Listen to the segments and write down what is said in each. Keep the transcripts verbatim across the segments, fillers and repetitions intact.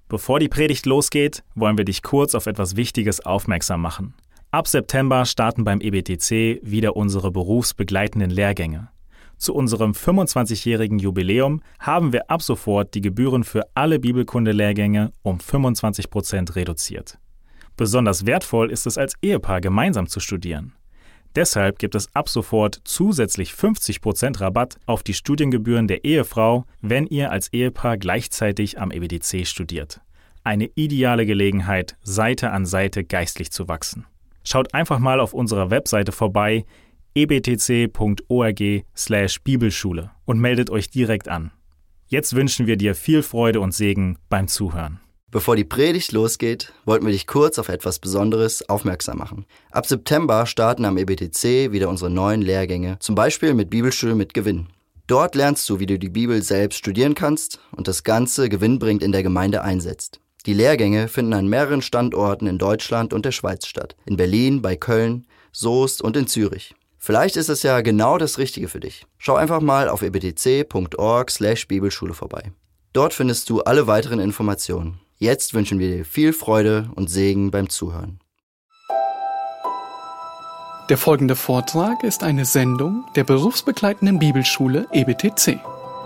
Bevor die Predigt losgeht, wollen wir dich kurz auf etwas Wichtiges aufmerksam machen. Ab September starten beim E B T C wieder unsere berufsbegleitenden Lehrgänge. Zu unserem fünfundzwanzigjährigen Jubiläum haben wir ab sofort die Gebühren für alle Bibelkunde-Lehrgänge um fünfundzwanzig Prozent reduziert. Besonders wertvoll ist es als Ehepaar gemeinsam zu studieren. Deshalb gibt es ab sofort zusätzlich fünfzig Prozent Rabatt auf die Studiengebühren der Ehefrau, wenn ihr als Ehepaar gleichzeitig am E B T C studiert. Eine ideale Gelegenheit, Seite an Seite geistlich zu wachsen. Schaut einfach mal auf unserer Webseite vorbei, e b t c punkt org slash Bibelschule und meldet euch direkt an. Jetzt wünschen wir dir viel Freude und Segen beim Zuhören. Bevor die Predigt losgeht, wollten wir dich kurz auf etwas Besonderes aufmerksam machen. Ab September starten am E B T C wieder unsere neuen Lehrgänge, zum Beispiel mit Bibelschule mit Gewinn. Dort lernst du, wie du die Bibel selbst studieren kannst und das Ganze gewinnbringend in der Gemeinde einsetzt. Die Lehrgänge finden an mehreren Standorten in Deutschland und der Schweiz statt. In Berlin, bei Köln, Soest und in Zürich. Vielleicht ist es ja genau das Richtige für dich. Schau einfach mal auf e b t c punkt org slash Bibelschule vorbei. Dort findest du alle weiteren Informationen. Jetzt wünschen wir dir viel Freude und Segen beim Zuhören. Der folgende Vortrag ist eine Sendung der berufsbegleitenden Bibelschule E B T C.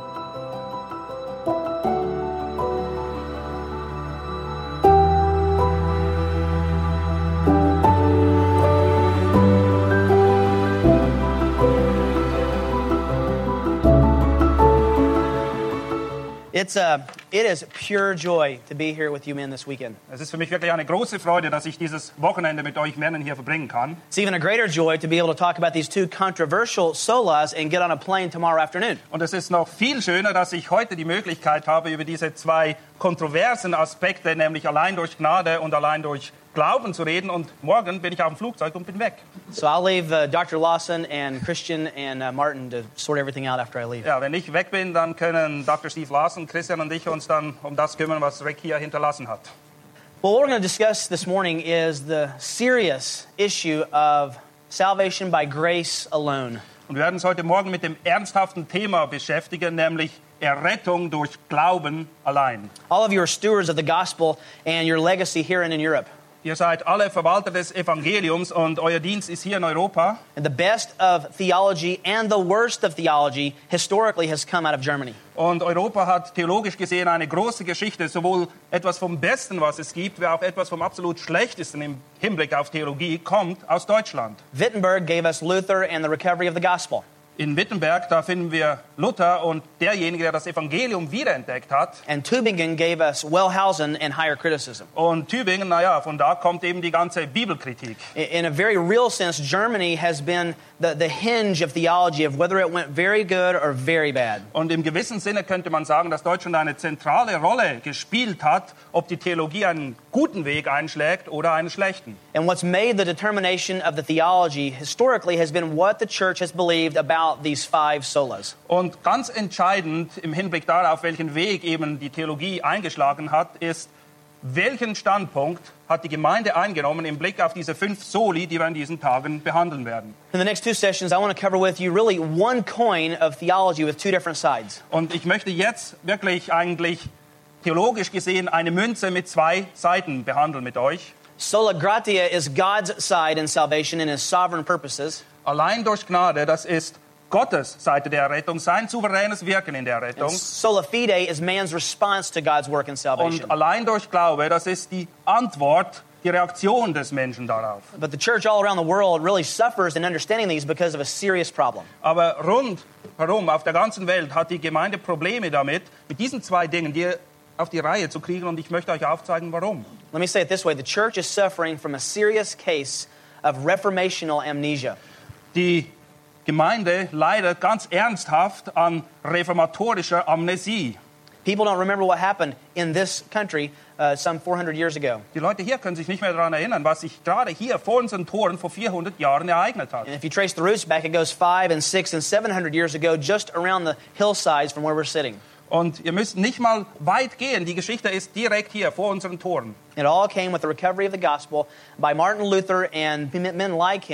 It's uh, it is pure joy to be here with you men this weekend. Es ist für mich wirklich eine große Freude, dass ich dieses Wochenende mit euch Männern hier verbringen kann. It's even a greater joy to be able to talk about these two controversial solas and get on a plane tomorrow afternoon. Und es ist noch viel schöner, dass ich heute die Möglichkeit habe, über diese zwei kontroversen Aspekte, nämlich allein durch Gnade und allein durch Glauben zu reden. Und morgen bin ich auf dem Flugzeug und bin weg. So I'll leave uh, Doctor Lawson and Christian and uh, Martin to sort everything out after I leave. Ja, wenn ich weg bin, dann können Doktor Steve Lawson, Christian und ich uns dann um das kümmern, was Rick hier hinterlassen hat. Well, what we're going to discuss this morning is the serious issue of salvation by grace alone. Und wir werden uns heute Morgen mit dem ernsthaften Thema beschäftigen, nämlich Errettung durch Glauben allein. All of you are stewards of the gospel and your legacy here and in Europe. Ihr seid alle Verwalter des Evangeliums und euer Dienst ist hier in Europa. And the best of theology and the worst of theology historically has come out of Germany. Und Europa hat theologisch gesehen eine große Geschichte, sowohl etwas vom Besten, was es gibt, wie auch etwas vom absolut Schlechtesten im Hinblick auf Theologie kommt aus Deutschland. Wittenberg gave us Luther and the recovery of the gospel. In Wittenberg, da finden wir Luther und derjenige, der das Evangelium wiederentdeckt hat. And Tübingen gave us Wellhausen and higher criticism. Und Tübingen, naja, von da kommt eben die ganze Bibelkritik. In a very real sense, Germany has been the, the hinge of theology of whether it went very good or very bad. Und im gewissen Sinne könnte man sagen, dass Deutschland eine zentrale Rolle gespielt hat, ob die Theologie einen guten Weg einschlägt oder einen schlechten. And what's made the determination of the theology historically has been what the church has believed about these five solas. Und ganz entscheidend im Hinblick darauf, welchen Weg eben die Theologie eingeschlagen hat, ist, welchen Standpunkt hat die Gemeinde eingenommen im Blick auf diese fünf Soli, die wir in diesen Tagen behandeln werden. In the next two sessions, I want to cover with you really one coin of theology with two different sides. Und ich möchte jetzt wirklich eigentlich theologisch gesehen eine Münze mit zwei Seiten behandeln mit euch. Sola gratia is God's side in salvation and His sovereign purposes. Allein durch Gnade, das ist Gottes Seite der Rettung, sein souveränes Wirken in der Rettung. And sola fide is man's response to God's work in salvation. Und allein durch Glaube, das ist die Antwort, die Reaktion des Menschen darauf. But the church all around the world really suffers in understanding these because of a serious problem. Aber rundherum auf der ganzen Welt hat die Gemeinde Probleme damit, mit diesen zwei Dingen die auf die Reihe zu kriegen, und ich möchte euch aufzeigen, warum. Let me say it this way. The church is suffering from a serious case of reformational amnesia. Die Gemeinde leidet ganz ernsthaft an reformatorischer Amnesie. People don't remember what happened in this country uh, some four hundred years ago. Die Leute hier können sich nicht mehr daran erinnern, was sich gerade hier vor unseren Toren vor vierhundert Jahren ereignet hat. And if you trace the roots back, it goes five and six and seven hundred years ago, just around the hillsides from where we're sitting. Und ihr müsst nicht mal weit gehen. Die Geschichte ist direkt hier vor unseren Toren. It all came with the recovery of the gospel by Martin Luther and men like him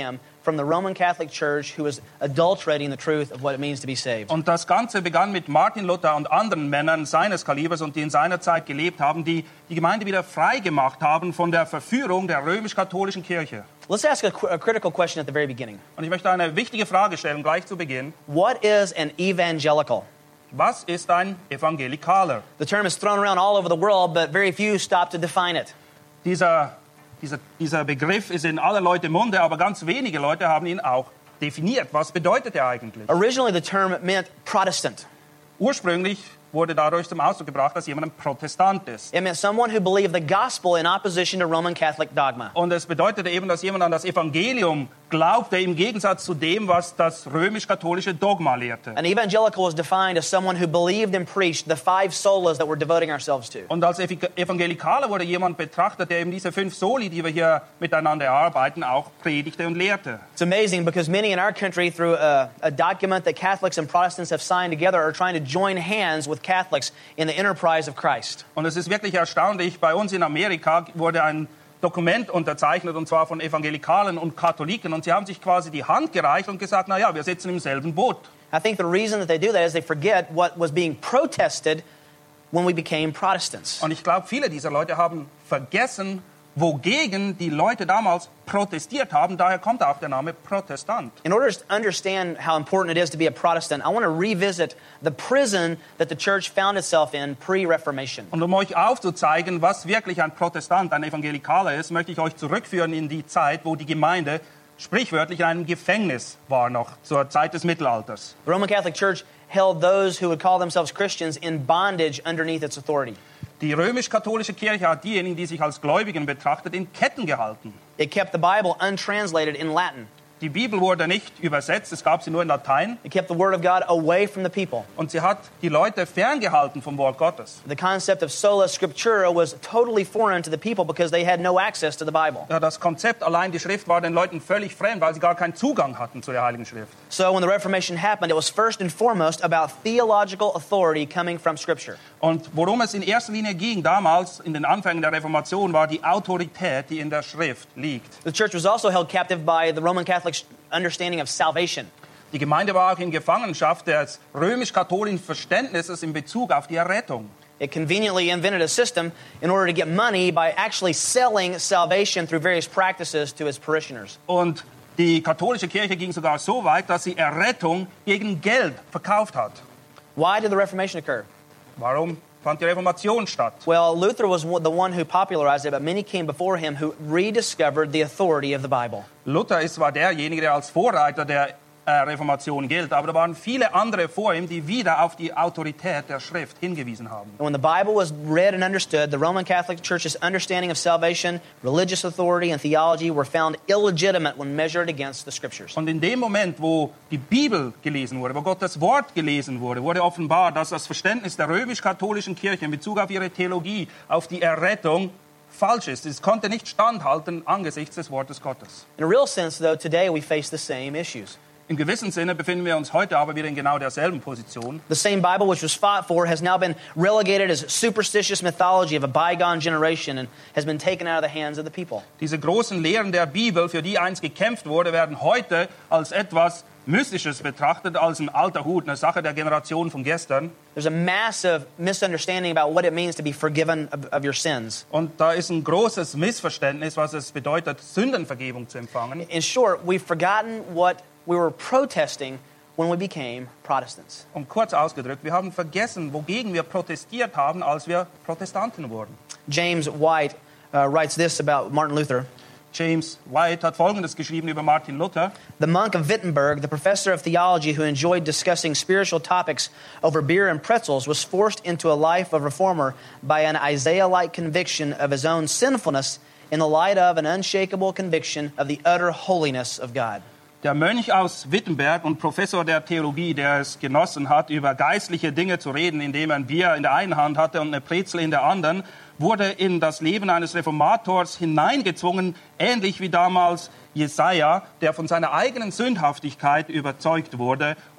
from the Roman Catholic Church who was adulterating the truth of what it means to be saved. Und das Ganze begann mit Martin Luther und anderen Männern seines Kalibers und die in seiner Zeit gelebt haben, die die Gemeinde wieder frei gemacht haben von der Verführung der römisch-katholischen Kirche. Let's ask a, qu- a critical question at the very beginning. Und ich möchte eine wichtige Frage stellen, gleich zu Beginn. What is an evangelical? Was ist ein Evangelikaler? The term is thrown around all over the world, but very few stop to define it. Dieser, dieser, dieser Begriff ist in aller Leute Munde, aber ganz wenige Leute haben ihn auch definiert. Was bedeutet er eigentlich? Originally, the term meant Protestant. Ursprünglich wurde dadurch zum Ausdruck gebracht, dass jemand ein Protestant ist. It meant someone who believed the gospel in opposition to Roman Catholic dogma. Und es bedeutete eben, dass jemand an das Evangelium glaubte, im Gegensatz zu dem, was das römisch-katholische Dogma lehrte. An evangelical was defined as someone who believed and preached the five solas that we're devoting ourselves to. Und als Evangelikaler wurde jemand betrachtet, der eben diese fünf Soli, die wir hier miteinander erarbeiten, auch predigte und lehrte. It's amazing because many in our country, through a, a document that Catholics and Protestants have signed together, are trying to join hands with Catholics in the enterprise of Christ. Und es ist wirklich erstaunlich, bei uns in Amerika wurde ein Dokument unterzeichnet, und zwar von Evangelikalen und Katholiken, und sie haben sich quasi die Hand gereicht und gesagt, na ja, wir sitzen im selben Boot. I think the reason that they do that is they forget what was being protested when we became Protestants. Und ich glaube, viele dieser Leute haben vergessen, wogegen die Leute damals protestiert haben. Daher kommt auch der Name Protestant. In order to understand how important it is to be a Protestant, I want to revisit the prison that the church found itself in pre-Reformation. Und um euch aufzuzeigen, was wirklich ein Protestant, ein Evangelikaler ist, möchte ich euch zurückführen in die Zeit, wo die Gemeinde sprichwörtlich in einem Gefängnis war, noch zur Zeit des Mittelalters. The Roman Catholic Church held those who would call themselves Christians in bondage underneath its authority. Die römisch-katholische Kirche hat diejenigen, die sich als Gläubigen betrachtet, in Ketten gehalten. It kept the Bible untranslated in Latin. Die Bibel wurde nicht übersetzt, es gab sie nur in Latein. It kept the Word of God away from the people. Und sie hat die Leute ferngehalten vom Wort Gottes. The concept of sola scriptura was totally foreign to the people because they had no access to the Bible. Ja, das Konzept allein die Schrift war den Leuten völlig fremd, weil sie gar keinen Zugang hatten zu der Heiligen Schrift. So when the Reformation happened, it was first and foremost about theological authority coming from Scripture. Und worum es in erster Linie ging damals, in den Anfängen der Reformation, war die Autorität, die in der Schrift liegt. The church was also held captive by the Roman Catholic understanding of salvation. Die Gemeinde war auch in Gefangenschaft des römisch-katholischen Verständnisses in Bezug auf die Errettung. It conveniently invented a system in order to get money by actually selling salvation through various practices to its parishioners. Und die katholische Kirche ging sogar so weit, dass sie Errettung gegen Geld verkauft hat. Why did the Reformation occur? Warum fand die Reformation statt? Well, Luther was the one who popularized it, but many came before him who rediscovered the authority of the Bible. Luther ist zwar derjenige, der als Vorreiter der äh, Reformation gilt, aber da waren viele andere vor ihm, die wieder auf die Autorität der Schrift hingewiesen haben. And when the Bible was read and understood, the Roman Catholic Church's understanding of salvation, religious authority, and theology were found illegitimate when measured against the Scriptures. Und in dem Moment, wo die Bibel gelesen wurde, wo Gottes Wort gelesen wurde, wurde offenbar, dass das Verständnis der römisch-katholischen Kirche in Bezug auf ihre Theologie, auf die Errettung, falsch ist. Es konnte nicht standhalten angesichts des Wortes Gottes. In a real sense, though, today we face the same issues. Im gewissen Sinne befinden wir uns heute aber wieder in genau derselben Position. The same Bible which was fought for has now been relegated as superstitious mythology of a bygone generation and has been taken out of the hands of the people. Diese großen Lehren der Bibel, für die einst gekämpft wurde, werden heute als etwas Mystisches betrachtet, als ein alter Hut, eine Sache der Generation von gestern. There's a massive misunderstanding about what it means to be forgiven of, of your sins. Und da ist ein großes Missverständnis, was es bedeutet, Sündenvergebung zu empfangen. In short, we've forgotten what we were protesting when we became Protestants. Und kurz ausgedrückt, wir haben vergessen, wogegen wir protestiert haben, als wir Protestanten wurden. James White uh, writes this about Martin Luther. James White hat Folgendes geschrieben über Martin Luther. The monk of Wittenberg, the professor of theology who enjoyed discussing spiritual topics over beer and pretzels, was forced into a life of reformer by an Isaiah-like conviction of his own sinfulness in the light of an unshakable conviction of the utter holiness of God. Der Mönch aus Wittenberg und Professor der Theologie, der es genossen hat, über geistliche Dinge zu reden, indem er ein Bier in der einen Hand hatte und eine Brezel in der anderen, wurde in das Leben eines Reformators hineingezwungen, ähnlich wie damals Jesaja, der von seiner eigenen Sündhaftigkeit überzeugt wurde und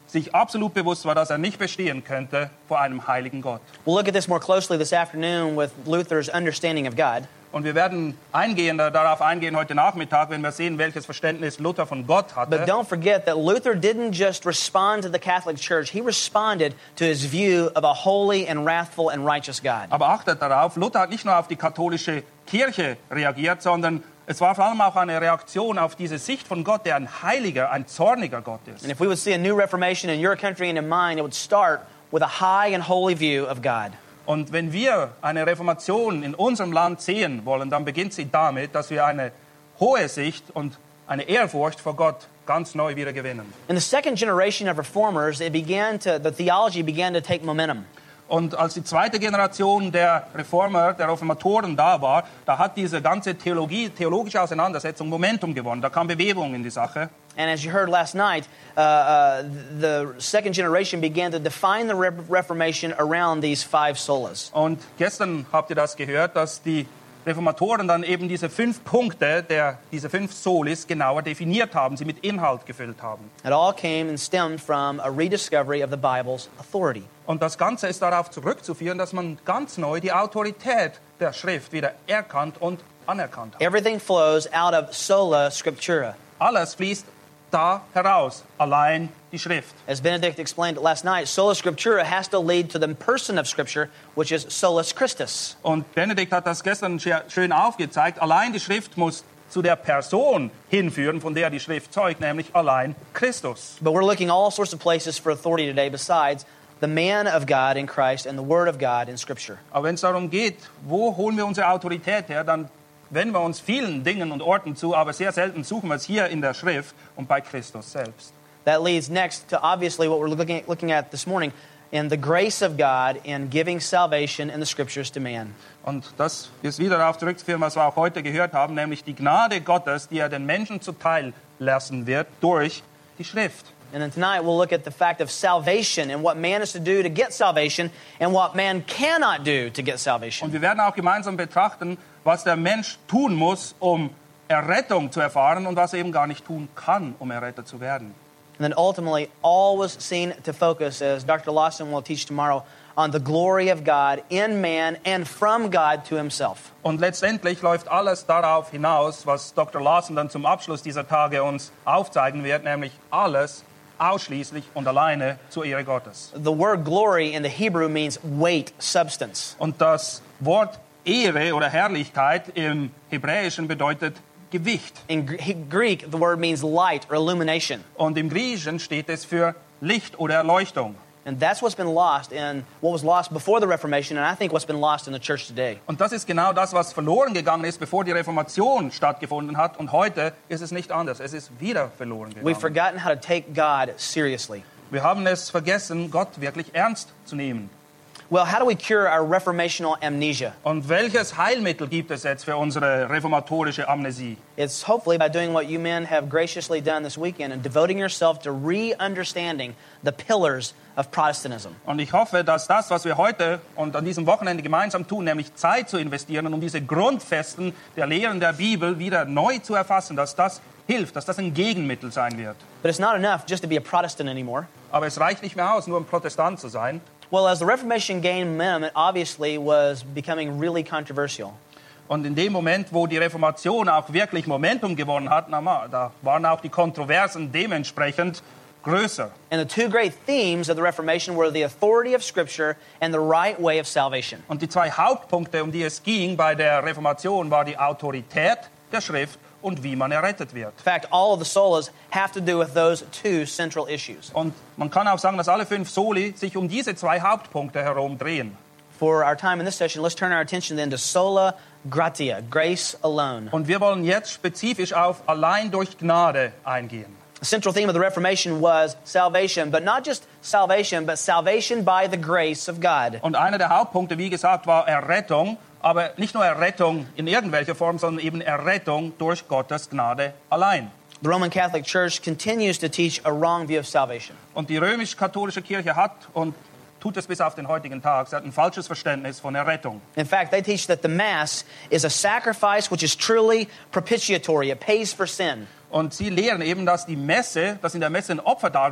sich absolut bewusst war, dass er nicht bestehen könnte vor einem heiligen Gott. We'll look at this more closely this afternoon with Luther's understanding of God. Und wir werden eingehender darauf eingehen heute Nachmittag, wenn wir sehen, welches Verständnis Luther von Gott hatte. But don't forget that Luther didn't just respond to the Catholic Church. He responded to his view of a holy and wrathful and righteous God. Aber achtet darauf, Luther hat nicht nur auf die katholische Kirche reagiert, sondern es war vor allem auch eine Reaktion auf diese Sicht von Gott, der ein heiliger, ein zorniger Gott ist. And if we would see a new reformation in your country and in mine, it would start with a high and holy view of God. Und wenn wir eine Reformation in unserem Land sehen wollen, dann beginnt sie damit, dass wir eine hohe Sicht und eine Ehrfurcht vor Gott ganz neu wieder gewinnen. In the second generation of reformers, it began to, the theology began to take momentum. Und als die zweite Generation der Reformer, der Reformatoren da war, da hat diese ganze Theologie, theologische Auseinandersetzung Momentum gewonnen. Da kam Bewegung in die Sache. And as you heard last night, uh, uh, the second generation began to define the Re- Reformation around these five solas. Und gestern habt ihr das gehört, dass die Reformatoren dann eben diese fünf Punkte, der, diese fünf Solis genauer definiert haben, sie mit Inhalt gefüllt haben. It all came and stemmed from a rediscovery of the Bible's authority. Und das Ganze ist darauf zurückzuführen, dass man ganz neu die Autorität der Schrift wieder erkannt und anerkannt hat. Everything flows out of sola scriptura. Alles fließt da heraus, allein die Schrift. As Benedict explained last night, sola scriptura has to lead to the person of Scripture, which is solus Christus. Und Benedikt hat das gestern schön aufgezeigt. Allein die Schrift muss zu der Person hinführen, von der die Schrift zeugt, nämlich allein Christus. But we're looking all sorts of places for authority today besides the man of God in Christ and the Word of God in Scripture. Aber wenn es darum geht, wo holen wir unsere Autorität her, dann wenden wir uns vielen Dingen und Orten zu, aber sehr selten suchen wir es hier in der Schrift und bei Christus selbst. That leads next to obviously what we're looking at, looking at this morning in the grace of God in giving salvation in the Scriptures to man. Und das ist wieder darauf zurückzuführen, was wir auch heute gehört haben, nämlich die Gnade Gottes, die er den Menschen zuteil lassen wird durch die Schrift. And then tonight we'll look at the fact of salvation and what man is to do to get salvation and what man cannot do to get Und salvation. wir werden auch gemeinsam betrachten, was der Mensch tun muss, um Errettung zu erfahren und was er eben gar nicht tun kann, um errettet zu werden. And then ultimately all was seen to focus, as Doctor Lawson will teach tomorrow, on the glory of God in man and from God to himself. Und letztendlich läuft alles darauf hinaus, was Doktor Lawson dann zum Abschluss dieser Tage uns aufzeigen wird, nämlich alles ausschließlich und alleine zur Ehre Gottes. The word glory in the Hebrew means weight, substance. Und das Wort Ehre oder Herrlichkeit im Hebräischen bedeutet Gewicht. In Gr- Greek, the word means light or illumination. Und im Griechischen steht es für Licht oder Erleuchtung. And that's what's been lost in what was lost before the Reformation, and I think what's been lost in the church today. Und das ist genau das, was verloren gegangen ist, bevor die Reformation stattgefunden hat. Und heute ist es nicht anders. Es ist wieder verloren We've gegangen. forgotten how to take God seriously. Wir haben es vergessen, Gott wirklich ernst zu nehmen. Well, how do we cure our reformational amnesia? Und welches Heilmittel gibt es jetzt für unsere reformatorische Amnesie? It's hopefully by doing what you men have graciously done this weekend and devoting yourself to re-understanding the pillars of Protestantism. Und ich hoffe, dass das, was wir heute und an diesem Wochenende gemeinsam tun, nämlich Zeit zu investieren, um diese Grundfesten der Lehren der Bibel wieder neu zu erfassen, dass das hilft, dass das ein Gegenmittel sein wird. But it's not enough just to be a Protestant anymore. Aber es reicht nicht mehr aus, nur ein Protestant zu sein. Well, as the Reformation gained momentum, it obviously was becoming really controversial. Und in dem Moment, wo die Reformation auch wirklich Momentum gewonnen hat, na mal, da waren auch die Kontroversen dementsprechend größer. And the two great themes of the Reformation were the authority of Scripture and the right way of salvation. Und die zwei Hauptpunkte, um die es ging bei der Reformation, war die Autorität der Schrift und wie man errettet wird. In fact, all of the solas have to do with those two central issues. Und man kann auch sagen, dass alle fünf Soli sich um diese zwei Hauptpunkte herum drehen. For our time in this session, let's turn our attention then to sola gratia, grace alone. Und wir wollen jetzt spezifisch auf allein durch Gnade eingehen. The central theme of the Reformation was salvation, but not just salvation, but salvation by the grace of God. Und einer der Hauptpunkte, wie gesagt, war Errettung, aber nicht nur Errettung in irgendwelcher Form, sondern eben Errettung durch Gottes Gnade allein. The Roman Catholic Church continues to teach a wrong view of salvation. Und die römisch-katholische Kirche hat und tut es bis auf den heutigen Tag, sie hat ein falsches Verständnis von Errettung. In fact, they teach that the Mass is a sacrifice which is truly propitiatory. It pays for sin. Und sie lehren eben, dass die Messe, dass in der Messe ein Opfer dargebracht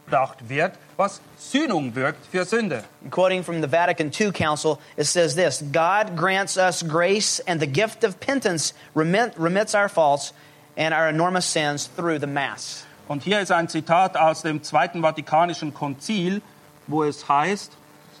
aufgebracht wird, was Sühnung wirkt für Sünde. Quoting from the Vatican Second Council, it says this: God grants us grace and the gift of penance remit, remits our faults and our enormous sins through the Mass. Und hier ist ein Zitat aus dem Zweiten Vatikanischen Konzil, wo es heißt,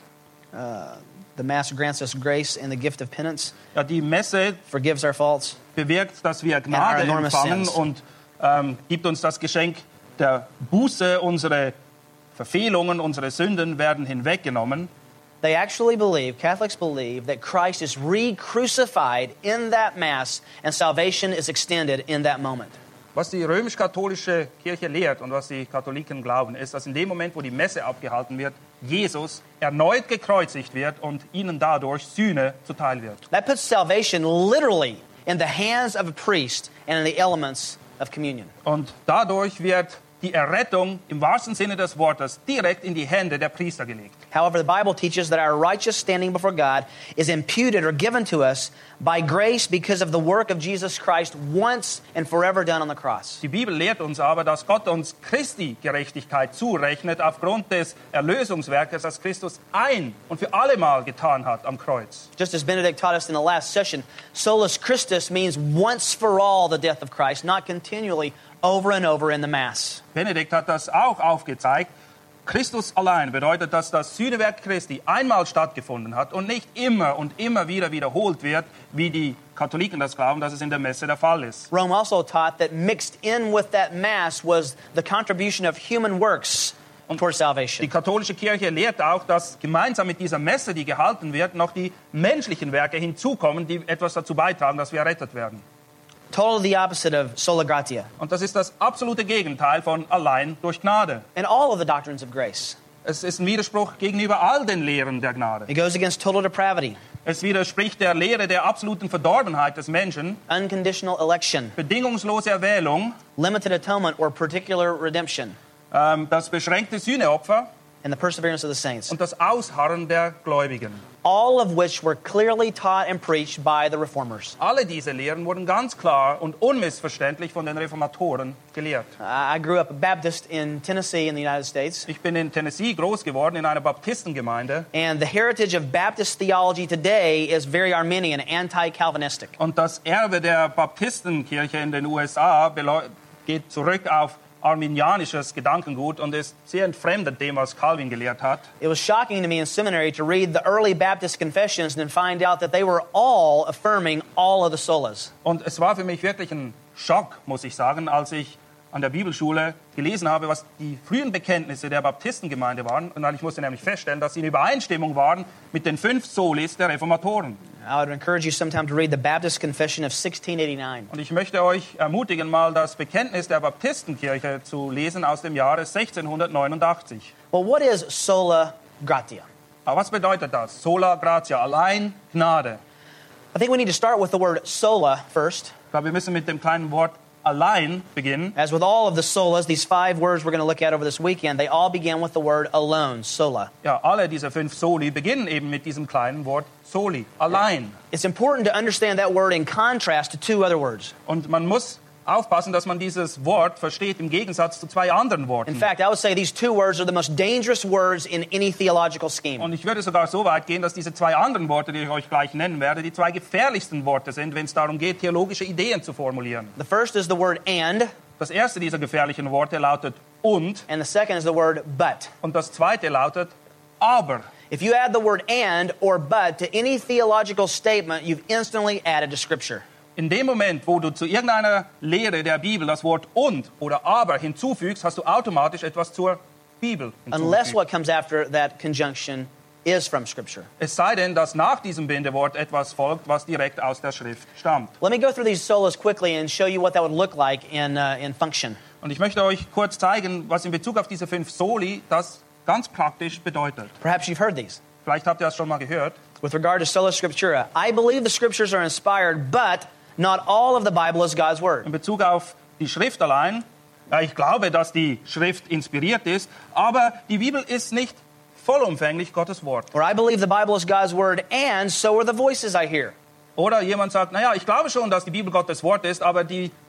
Uh, the Mass grants us grace and the gift of penance, ja, die Messe forgives our faults. bewirkt, dass wir Gnade And our enormous empfangen sins. und ähm, gibt uns das Geschenk der Buße. Unsere Verfehlungen, unsere Sünden werden hinweggenommen. They actually believe, Catholics believe, that Christ is re-crucified in that Mass and salvation is extended in that moment. Was die römisch-katholische Kirche lehrt und was die Katholiken glauben, ist, dass in dem Moment, wo die Messe abgehalten wird, Jesus erneut gekreuzigt wird und ihnen dadurch Sühne zuteil wird. That puts salvation literally in the hands of a priest and in the elements of communion. Und dadurch wird die Errettung im wahrsten Sinne des Wortes direkt in die Hände der Priester gelegt. However, the Bible teaches that our righteous standing before God is imputed or given to us by grace because of the work of Jesus Christ once and forever done on the cross. Die Bibel lehrt uns aber, dass Gott uns Christi Gerechtigkeit zurechnet aufgrund des Erlösungswerkes, das Christus ein und für allemal getan hat am Kreuz. Just as Benedict taught us in the last session, solus Christus means once for all the death of Christ, not continually over and over in the Mass. Benedikt hat das auch aufgezeigt. Christus allein bedeutet, dass das Sühnewerk Christi einmal stattgefunden hat und nicht immer und immer wieder wiederholt wird, wie die Katholiken das glauben, dass es in der Messe der Fall ist. Rome also taught that mixed in with that Mass was the contribution of human works toward Die salvation. katholische Kirche lehrt auch, dass gemeinsam mit dieser Messe, die gehalten wird, noch die menschlichen Werke hinzukommen, die etwas dazu beitragen, dass wir errettet werden. Totally the opposite of sola gratia Und das ist das absolute Gegenteil von allein durch Gnade. and all of the doctrines of grace. Es ist ein Widerspruch gegenüber all den Lehren der Gnade. It goes against total depravity, Es widerspricht der Lehre der absoluten Verdorbenheit des Menschen, unconditional election, bedingungslose Erwählung, limited atonement or particular redemption, ähm, das beschränkte Sühneopfer and the perseverance of the saints. und das Ausharren der Gläubigen. All of which were clearly taught and preached by the Reformers. Alle diese Lehren wurden ganz klar und unmissverständlich von den Reformatoren gelehrt. I grew up a Baptist in Tennessee in the United States, Ich bin in Tennessee groß geworden, in einer Baptistengemeinde. and the heritage of Baptist theology today is very Arminian, anti-Calvinistic. Und das Erbe der Baptistenkirche in den U S A beleu- geht zurück auf arminianisches Gedankengut und ist sehr entfremdet dem, was Calvin gelehrt hat. It was shocking to me in seminary to read the early Baptist confessions and find out that they were all affirming all of the solas. Und es war für mich wirklich ein Schock, muss ich sagen, als ich an der Bibelschule gelesen habe, was die frühen Bekenntnisse der Baptistengemeinde waren. Und ich musste nämlich feststellen, dass sie in Übereinstimmung waren mit den fünf Solis der Reformatoren. I would encourage you sometime to read the Baptist Confession of sixteen eighty-nine. Und ich möchte euch ermutigen, mal das Bekenntnis der Baptistenkirche zu lesen aus dem Jahre sechzehnhundertneunundachtzig. Well, what is sola gratia? Aber was bedeutet das? Sola gratia, allein Gnade. I think we need to start with the word sola first. Ich glaube, wir müssen mit dem kleinen Wort allein beginnen. As with all of the solas, these five words we're going to look at over this weekend, they all begin with the word alone, sola. Ja, alle diese fünf Soli beginnen eben mit diesem kleinen Wort Soli, allein. It's important to understand that word in contrast to two other words. Und man muss aufpassen, dass man dieses Wort versteht im Gegensatz zu zwei anderen Worten. In fact, I would say these two words are the most dangerous words in any theological scheme. Und ich würde sogar so weit gehen, dass diese zwei anderen Worte, die ich euch gleich nennen werde, die zwei gefährlichsten Worte sind, wenn es darum geht, theologische Ideen zu formulieren. The first is the word and, Das erste dieser gefährlichen Worte lautet und and the second is the word but. und das zweite lautet aber. If you add the word and or but to any theological statement, you've instantly added to Scripture. In dem Moment, wo du zu irgendeiner Lehre der Bibel das Wort und oder aber hinzufügst, hast du automatisch etwas zur Bibel Unless hinzugefügt. what comes after that conjunction is from Scripture. Es sei denn, dass nach diesem Bindewort etwas folgt, was direkt aus der Schrift stammt. Let me go through these solas quickly and show you what that would look like in, uh, in function. Und ich möchte euch kurz zeigen, was in Bezug auf diese fünf Soli das ganz praktisch bedeutet. Perhaps you've heard these. Vielleicht habt ihr das schon mal gehört. With regard to sola scriptura, I believe the Scriptures are inspired, but not all of the Bible is God's Word. In Bezug auf die Schrift allein, ja, ich glaube, dass die Schrift inspiriert ist, aber die Bibel ist nicht vollumfänglich Gottes Wort. Or I believe the Bible is God's Word, and so are the voices I hear. Oder jemand sagt, naja, ich glaube schon, dass die Bibel Gottes Wort ist, aber die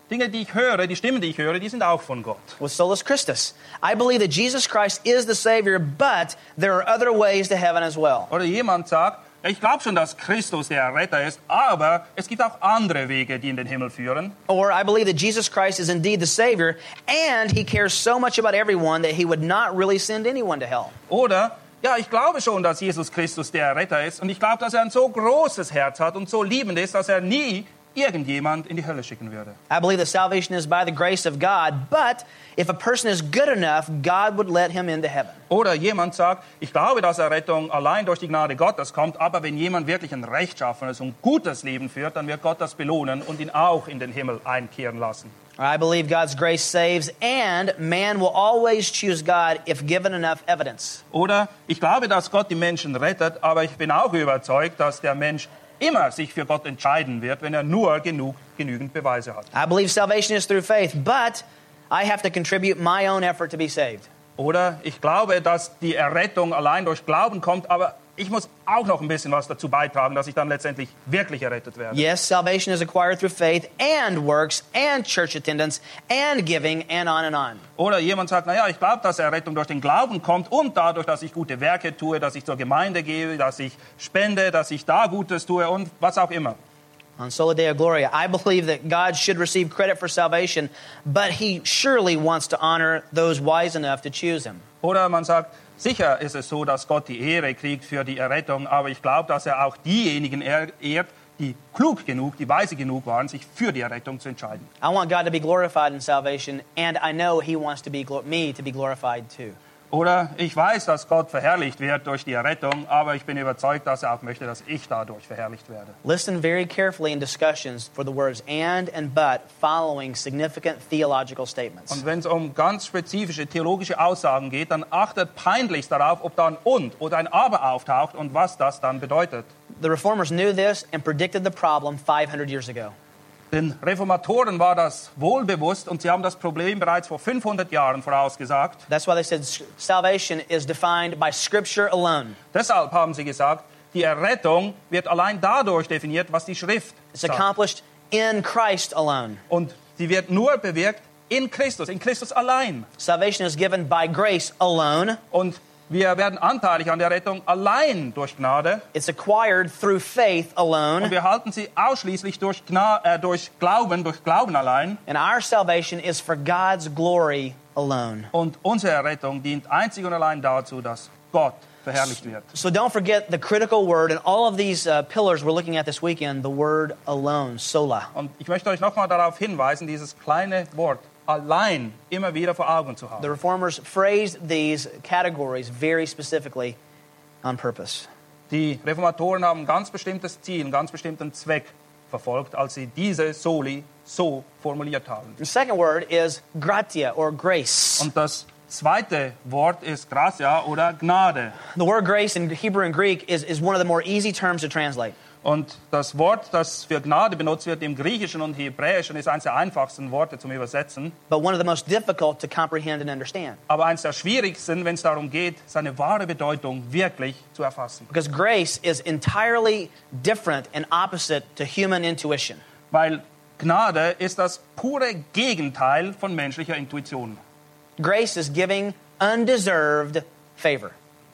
Dinge, die ich höre, die Stimmen, die ich höre, die sind auch von Gott. With solus Christus. I believe that Jesus Christ is the Savior, but there are other ways to heaven as well. Oder jemand sagt, ich glaube schon, dass Christus der Retter ist, aber es gibt auch andere Wege, die in den Himmel führen. Or I believe that Jesus Christ is indeed the Savior, and He cares so much about everyone that He would not really send anyone to hell. Oder, ja, ich glaube schon, dass Jesus Christus der Retter ist und ich glaube, dass er ein so großes Herz hat und so liebend ist, dass er nie irgendjemand in die Hölle schicken würde. I believe that salvation is by the grace of God, but if a person is good enough, God would let him into heaven. Oder jemand sagt, ich glaube, dass Errettung allein durch die Gnade Gottes kommt, aber wenn jemand wirklich ein rechtschaffenes und gutes Leben führt, dann wird Gott das belohnen und ihn auch in den Himmel einkehren lassen. I believe God's grace saves, and man will always choose God if given enough evidence. Oder ich glaube, dass Gott die Menschen rettet, aber ich bin auch überzeugt, dass der Mensch immer sich für Gott entscheiden wird, wenn er nur genug, genügend Beweise hat. I believe salvation is through faith, but I have to contribute my own effort to be saved. Oder ich glaube, dass die Errettung allein durch Glauben kommt, aber ich muss auch noch ein bisschen was dazu beitragen, dass ich dann letztendlich wirklich errettet werde. Yes, salvation is acquired through faith and works and church attendance and giving and on and on. Oder jemand sagt, naja, ich glaube, dass Errettung durch den Glauben kommt und dadurch, dass ich gute Werke tue, dass ich zur Gemeinde gehe, dass ich spende, dass ich da Gutes tue und was auch immer. On Sola Deo Gloria, I believe that God should receive credit for salvation, but He surely wants to honor those wise enough to choose Him. Oder man sagt, sicher ist es so, dass Gott die Ehre kriegt für die Errettung, aber ich glaube, dass er auch diejenigen ehrt, die klug genug, die weise genug waren, sich für die Errettung zu entscheiden. I want God to be glorified in salvation, and I know He wants to be me to be glorified too. Oder ich weiß, dass Gott verherrlicht wird durch die Errettung, aber ich bin überzeugt, dass er auch möchte, dass ich dadurch verherrlicht werde. Listen very carefully in discussions for the words and and but following significant theological statements. Und wenn es um ganz spezifische theologische Aussagen geht, dann achtet peinlichst darauf, ob da ein und oder ein aber auftaucht und was das dann bedeutet. The Reformers knew this and predicted the problem five hundred years ago. Den Reformatoren war das wohlbewusst und sie haben das Problem bereits vor fünfhundert Jahren vorausgesagt. That's why they said salvation is defined by Scripture alone. Deshalb haben sie gesagt, die Errettung wird allein dadurch definiert, was die Schrift It's sagt. accomplished in Christ alone. Und sie wird nur bewirkt in Christus, in Christus allein. Salvation is given by grace alone. Und wir werden anteilig an der Rettung allein durch Gnade. It's acquired through faith Und alone. wir halten sie ausschließlich durch, Gna äh, durch Glauben, durch Glauben allein. And our salvation is for God's glory alone. Und unsere Errettung dient einzig und allein dazu, dass Gott verherrlicht wird. So don't forget the critical word in all of these uh, pillars we're looking at this weekend, the word alone, sola. Und ich möchte euch nochmal darauf hinweisen, dieses kleine Wort allein immer wieder vor Augen zu haben. The Reformers phrased these categories very specifically on purpose. Die Reformatoren haben ein ganz bestimmtes Ziel, einen ganz bestimmten Zweck verfolgt, als sie diese Soli so formuliert haben. The second word is gratia or grace. Und das zweite Wort ist Gratia oder Gnade. The word grace in Hebrew and Greek is, is one of the more easy terms to translate. Und das Wort, das für Gnade benutzt wird im Griechischen und Hebräischen, ist eines der einfachsten Worte zum Übersetzen. But one of the most difficult to comprehend and understand. Aber eines der schwierigsten, wenn es darum geht, seine wahre Bedeutung wirklich zu erfassen. Because grace is entirely different and opposite to human intuition. Weil Gnade ist das pure Gegenteil von menschlicher Intuition. Grace is giving undeserved favor.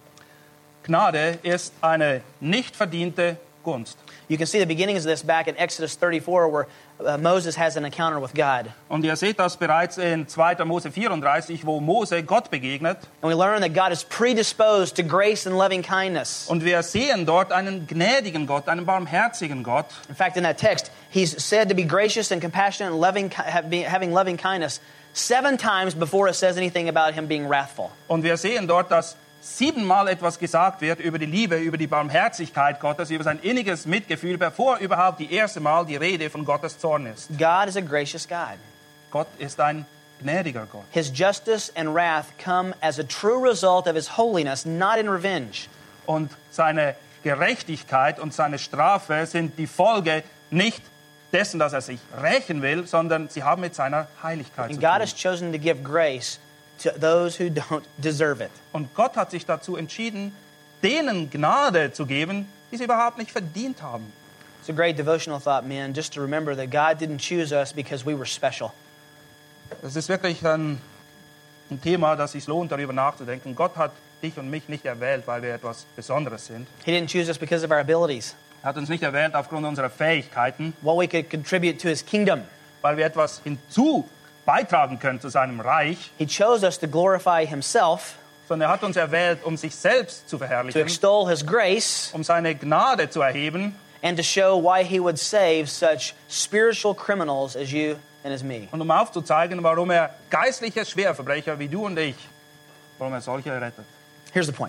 Gnade ist eine nicht verdiente Gunst. You can see the beginnings of this back in Exodus thirty-four where uh, Moses has an encounter with God. Und ihr seht das bereits in zweiter Mose vierunddreißig, wo Mose Gott begegnet. And we learn that God is predisposed to grace and loving kindness. Und wir sehen dort einen gnädigen Gott, einen barmherzigen Gott. In fact, in that text, he's said to be gracious and compassionate and loving, having loving kindness seven times before it says anything about him being wrathful. Und wir sehen dort, dass siebenmal etwas gesagt wird über die Liebe, über die Barmherzigkeit Gottes, über sein inniges Mitgefühl, bevor überhaupt die erste Mal die Rede von Gottes Zorn ist. God is a gracious God. Gott ist ein gnädiger Gott. His justice and wrath come as a true result of his holiness, not in revenge. Und seine Gerechtigkeit und seine Strafe sind die Folge nicht dessen, dass er sich rächen will, sondern sie haben mit seiner Heiligkeit And zu God tun. has chosen to give grace to those who don't deserve it. Und Gott hat sich dazu entschieden, denen Gnade zu geben, die sie überhaupt nicht verdient haben. It's a great devotional thought, men, just to remember that God didn't choose us because we were special. Das ist wirklich ein, ein Thema, das sich lohnt, darüber nachzudenken. Gott hat dich und mich nicht erwählt, weil wir etwas Besonderes sind. He didn't choose us because of our abilities, Er hat uns nicht erwählt aufgrund unserer Fähigkeiten, what we could contribute to His kingdom. weil wir etwas hinzu beitragen können zu seinem Reich, He chose us to glorify Himself, sondern er hat uns erwählt, um sich selbst zu to verherrlichen, extol His grace, um seine Gnade zu erheben and to show why He would save such spiritual criminals as you and as me. und um aufzuzeigen, warum er geistliche Schwerverbrecher wie du und ich, warum er solche rettet. Here's the point.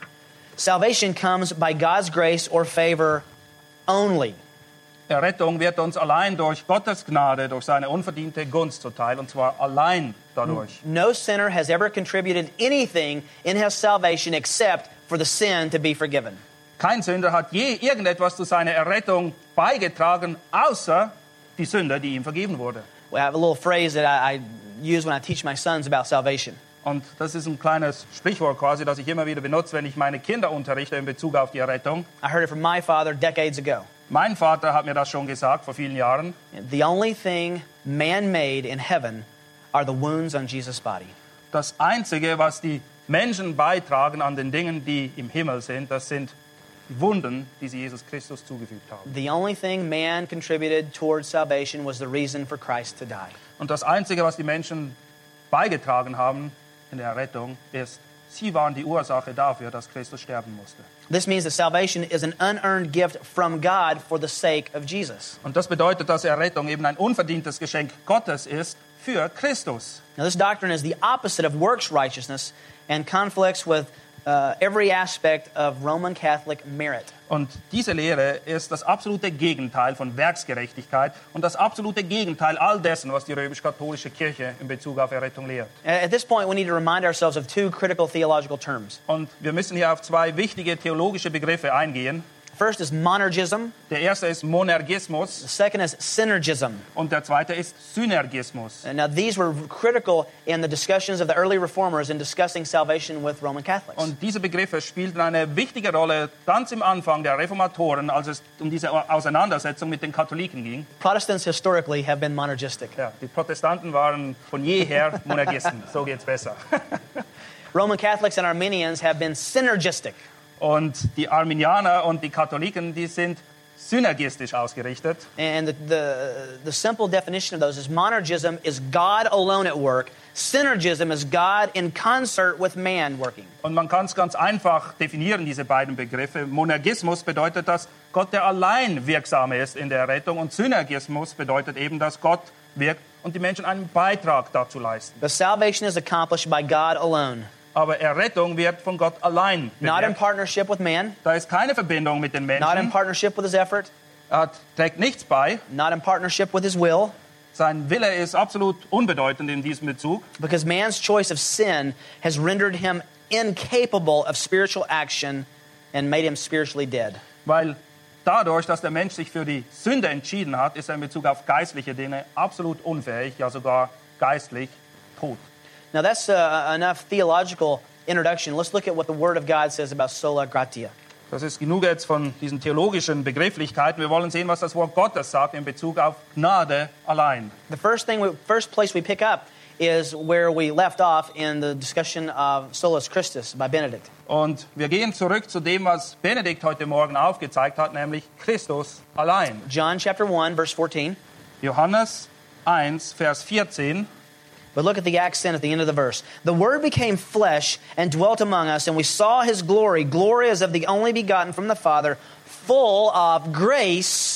Salvation comes by God's grace or favor only. Errettung wird uns allein durch Gottes Gnade, durch seine unverdiente Gunst zuteil, und zwar allein dadurch. No sinner has ever contributed anything in his salvation except for the sin to be forgiven. Kein Sünder hat je irgendetwas zu seiner Errettung beigetragen, außer die Sünde, die ihm vergeben wurde. We have a little phrase that I, I use when I teach my sons about salvation. Und das ist ein kleines Sprichwort quasi, das ich immer wieder benutze, wenn ich meine Kinder unterrichte in Bezug auf die Errettung. I heard it from my father decades ago. Mein Vater hat mir das schon gesagt vor vielen Jahren. The only thing man made in heaven are the wounds on Jesus' body. Das Einzige, was die Menschen beitragen an den Dingen, die im Himmel sind, das sind die Wunden, die sie Jesus Christus zugefügt haben. The only thing man contributed towards salvation was the reason for Christ to die. Und das Einzige, was die Menschen beigetragen haben in der Errettung, ist, sie waren die Ursache dafür, dass Christus sterben musste. This means that salvation is an unearned gift from God for the sake of Jesus. Und das bedeutet, dass Errettung eben ein unverdientes Geschenk Gottes ist für Christus. Now, this doctrine is the opposite of works righteousness and conflicts with uh, every aspect of Roman Catholic merit. Und diese Lehre ist das absolute Gegenteil von Werksgerechtigkeit und das absolute Gegenteil all dessen, was die römisch-katholische Kirche in Bezug auf Errettung lehrt. At this point, we need to remind ourselves of two critical theological terms. Und wir müssen hier auf zwei wichtige theologische Begriffe eingehen. First is monergism. Der erste ist Monergismus The second is synergism. und der zweite ist Synergismus. And now, these were critical in the discussions of the early reformers in discussing salvation with Roman Catholics. Und diese Begriffe spielten eine wichtige Rolle ganz im Anfang der Reformatoren, als es um diese Auseinandersetzung mit den Katholiken ging. Protestants historically have been monergistic. Ja, die Protestanten waren von jeher Monergisten, so geht's besser. Roman Catholics and Armenians have been synergistic. Und die Arminianer und die Katholiken, die sind synergistisch ausgerichtet. And the, the, the simple definition of those is monergism is God alone at work. Synergism is God in concert with man working. Und man kann es ganz einfach definieren, diese beiden Begriffe. Monergismus bedeutet, dass Gott der allein Wirksame ist in der Rettung. Und Synergismus bedeutet eben, dass Gott wirkt und die Menschen einen Beitrag dazu leisten. The salvation is accomplished by God alone. Aber Errettung wird von Gott allein Not in bewirkt. partnership with man, Da ist keine Verbindung mit den not in Menschen. partnership with his effort, Er trägt nichts bei. not in partnership with his will, Sein Wille ist absolut unbedeutend in diesem Bezug. because man's choice of sin has rendered him incapable of spiritual action and made him spiritually dead. Weil dadurch, dass der Mensch sich für die Sünde entschieden hat, ist er in Bezug auf geistliche Dinge absolut unfähig, ja sogar geistlich tot. Now that's uh, enough theological introduction. Let's look at what the Word of God says about sola gratia. Das ist genug jetzt von diesen theologischen Begrifflichkeiten. Wir wollen sehen, was das Wort Gottes sagt in Bezug auf Gnade allein. The first thing, we, first place we pick up is where we left off in the discussion of Solus Christus by Benedict. Und wir gehen zurück zu dem, was Benedikt heute Morgen aufgezeigt hat, nämlich Christus allein. John chapter one, verse fourteen. Johannes eins, Vers vierzehn. But look at the accent at the end of the verse. The Word became flesh and dwelt among us, and we saw His glory, glory as of the only begotten from the Father, full of grace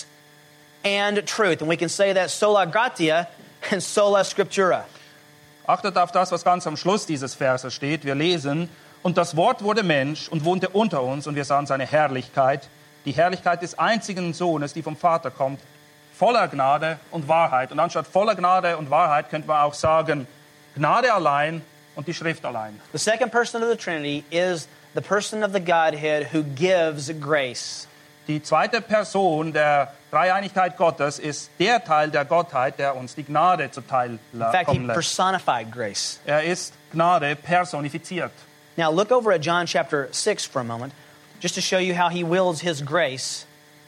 and truth. And we can say that sola gratia and sola scriptura. Achtet auf das, was ganz am Schluss dieses Verses steht. Wir lesen, und das Wort wurde Mensch und wohnte unter uns, und wir sahen seine Herrlichkeit, die Herrlichkeit des einzigen Sohnes, die vom Vater kommt, voller Gnade und Wahrheit. Und anstatt voller Gnade und Wahrheit könnte man auch sagen, Gnade allein und die Schrift allein. The second person of the Trinity is the person of the Godhead who gives grace. Die zweite Person der Dreieinigkeit Gottes ist der Teil der Gottheit, der uns die Gnade zuteil In fact, he kommen lässt. personified grace. Er ist Gnade personifiziert. Now look over at John chapter six for a moment, just to show you how he wields his grace.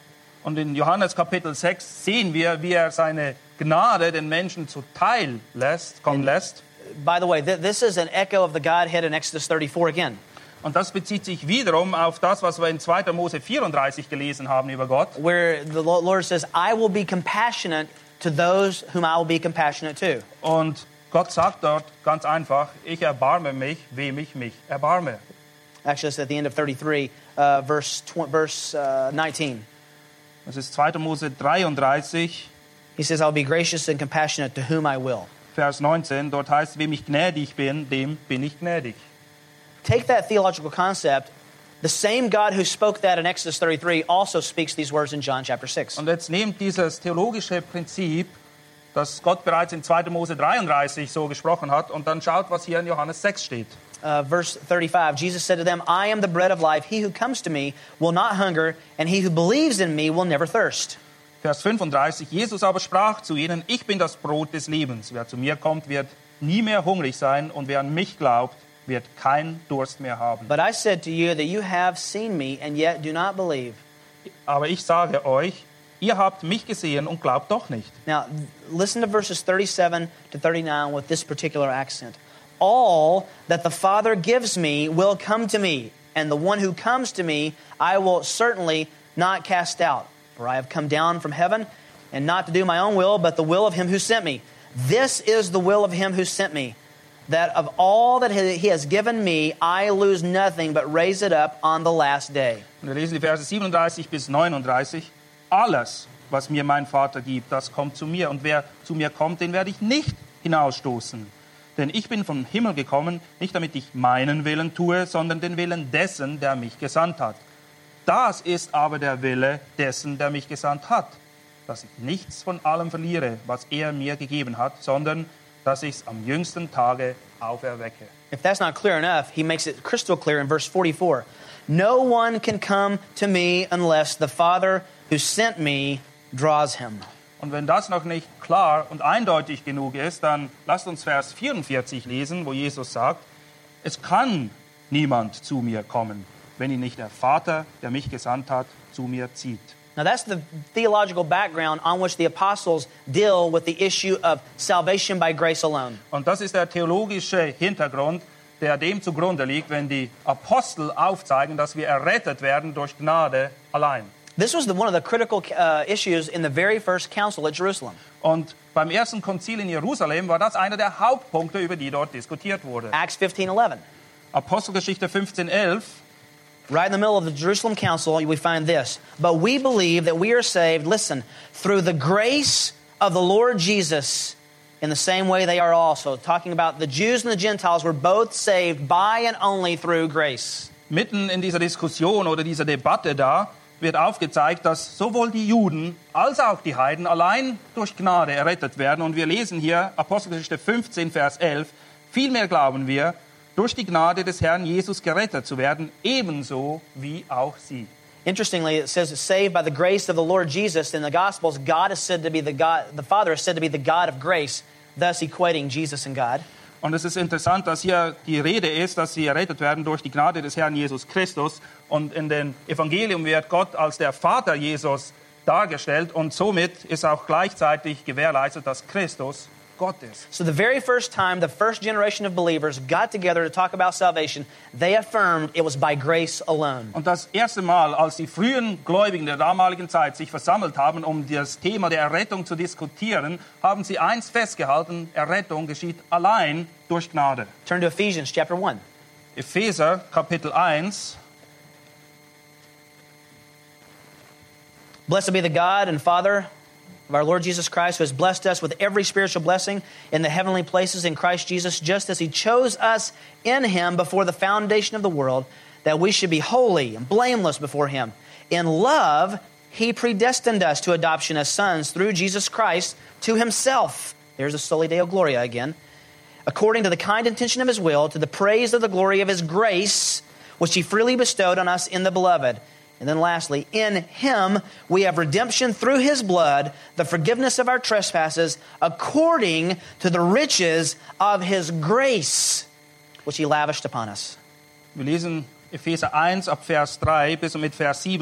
Und in Johannes Kapitel sechs sehen wir, wie er seine Gnade den Menschen zuteil lässt, kommen lässt. By the way, th- this is an echo of the Godhead in Exodus thirty-four again. Und das bezieht sich wiederum auf das, was wir in zweiter Mose vierunddreißig gelesen haben über Gott. Where the Lord says, I will be compassionate to those whom I will be compassionate to. Und Gott sagt dort ganz einfach, ich erbarme mich, wem ich mich erbarme. Actually, it's at the end of thirty-three, uh, verse, tw- verse uh, nineteen. Das ist zweiter Mose dreiunddreißig, He says, I'll be gracious and compassionate to whom I will. Vers neunzehn. Dort heißt, wem ich gnädig bin, dem bin ich gnädig. Take that theological concept. The same God who spoke that in Exodus thirty-three also speaks these words in John chapter six. Und jetzt nehmt dieses theologische Prinzip, das Gott bereits in zweiter Mose dreiunddreißig so gesprochen hat, und dann schaut, was hier in Johannes sechs steht. Uh, verse thirty-five, Jesus said to them, I am the bread of life. He who comes to me will not hunger, and he who believes in me will never thirst. Vers fünfunddreißig, Jesus aber sprach zu ihnen, ich bin das Brot des Lebens. Wer zu mir kommt, wird nie mehr hungrig sein, und wer an mich glaubt, wird keinen Durst mehr haben. But I said to you that you have seen me, and yet do not believe. Aber ich sage euch, ihr habt mich gesehen und glaubt doch nicht. Now, listen to verses thirty-seven to thirty-nine with this particular accent. All that the Father gives me will come to me, and the one who comes to me I will certainly not cast out. For I have come down from heaven, and not to do my own will, but the will of him who sent me. This is the will of him who sent me, that of all that he has given me, I lose nothing, but raise it up on the last day. Und wir lesen die Verse siebenunddreißig bis neununddreißig. Alles, was mir mein Vater gibt, das kommt zu mir. Und wer zu mir kommt, den werde ich nicht hinausstoßen. Denn ich bin vom Himmel gekommen, nicht damit ich meinen Willen tue, sondern den Willen dessen, der mich gesandt hat. Das ist aber der Wille dessen, der mich gesandt hat, dass ich nichts von allem verliere, was er mir gegeben hat, sondern dass ich es am jüngsten Tage auferwecke. If that's not clear enough, he makes it crystal clear in verse forty-four. No one can come to me unless the Father who sent me draws him. Und wenn das noch nicht klar und eindeutig genug ist, dann lasst uns Vers vierundvierzig lesen, wo Jesus sagt, es kann niemand zu mir kommen, wenn ihn nicht der Vater, der mich gesandt hat, zu mir zieht. Now that's the theological background on which the apostles deal with the issue of salvation by grace alone. Und das ist der theologische Hintergrund, der dem zugrunde liegt, wenn die Apostel aufzeigen, dass wir errettet werden durch Gnade allein. This was the, one of the critical uh, issues in the very first council at Jerusalem. Und beim ersten Konzil in Jerusalem war das einer der Hauptpunkte, über die dort diskutiert wurde. Acts fifteen eleven. Apostelgeschichte fünfzehn elf. Right in the middle of the Jerusalem council, we find this. But we believe that we are saved, listen, through the grace of the Lord Jesus, in the same way they are also. Talking about the Jews and the Gentiles were both saved by and only through grace. Mitten in dieser Diskussion oder dieser Debatte da wird aufgezeigt, dass sowohl die Juden als auch die Heiden allein durch Gnade errettet werden. Und wir lesen hier Apostelgeschichte fünfzehn, Vers elf. Vielmehr glauben wir, durch die Gnade des Herrn Jesus gerettet zu werden, ebenso wie auch sie. Interestingly, it says it's saved by the grace of the Lord Jesus. In the Gospels, God is said to be the God, the Father is said to be the God of grace, thus equating Jesus and God. Und es ist interessant, dass hier die Rede ist, dass sie errettet werden durch die Gnade des Herrn Jesus Christus. Und in dem Evangelium wird Gott als der Vater Jesus dargestellt. Und somit ist auch gleichzeitig gewährleistet, dass Christus Gott ist. So the very first time the first generation of believers got together to talk about salvation, they affirmed it was by grace alone. Und das erste Mal, als die frühen Gläubigen der damaligen Zeit sich versammelt haben, um das Thema der Errettung zu diskutieren, haben sie eins festgehalten: Errettung geschieht allein durch Gnade. Turn to Ephesians chapter one. Epheser Kapitel eins. Blessed be the God and Father of our Lord Jesus Christ, who has blessed us with every spiritual blessing in the heavenly places in Christ Jesus, just as he chose us in him before the foundation of the world, that we should be holy and blameless before him. In love, he predestined us to adoption as sons through Jesus Christ to himself. There's a soli Deo Gloria again. According to the kind intention of his will, to the praise of the glory of his grace, which he freely bestowed on us in the beloved. And then lastly, in him we have redemption through his blood, the forgiveness of our trespasses, according to the riches of his grace, which he lavished upon us. Wir lesen Epheser eins ab Vers drei bis mit Vers sieben.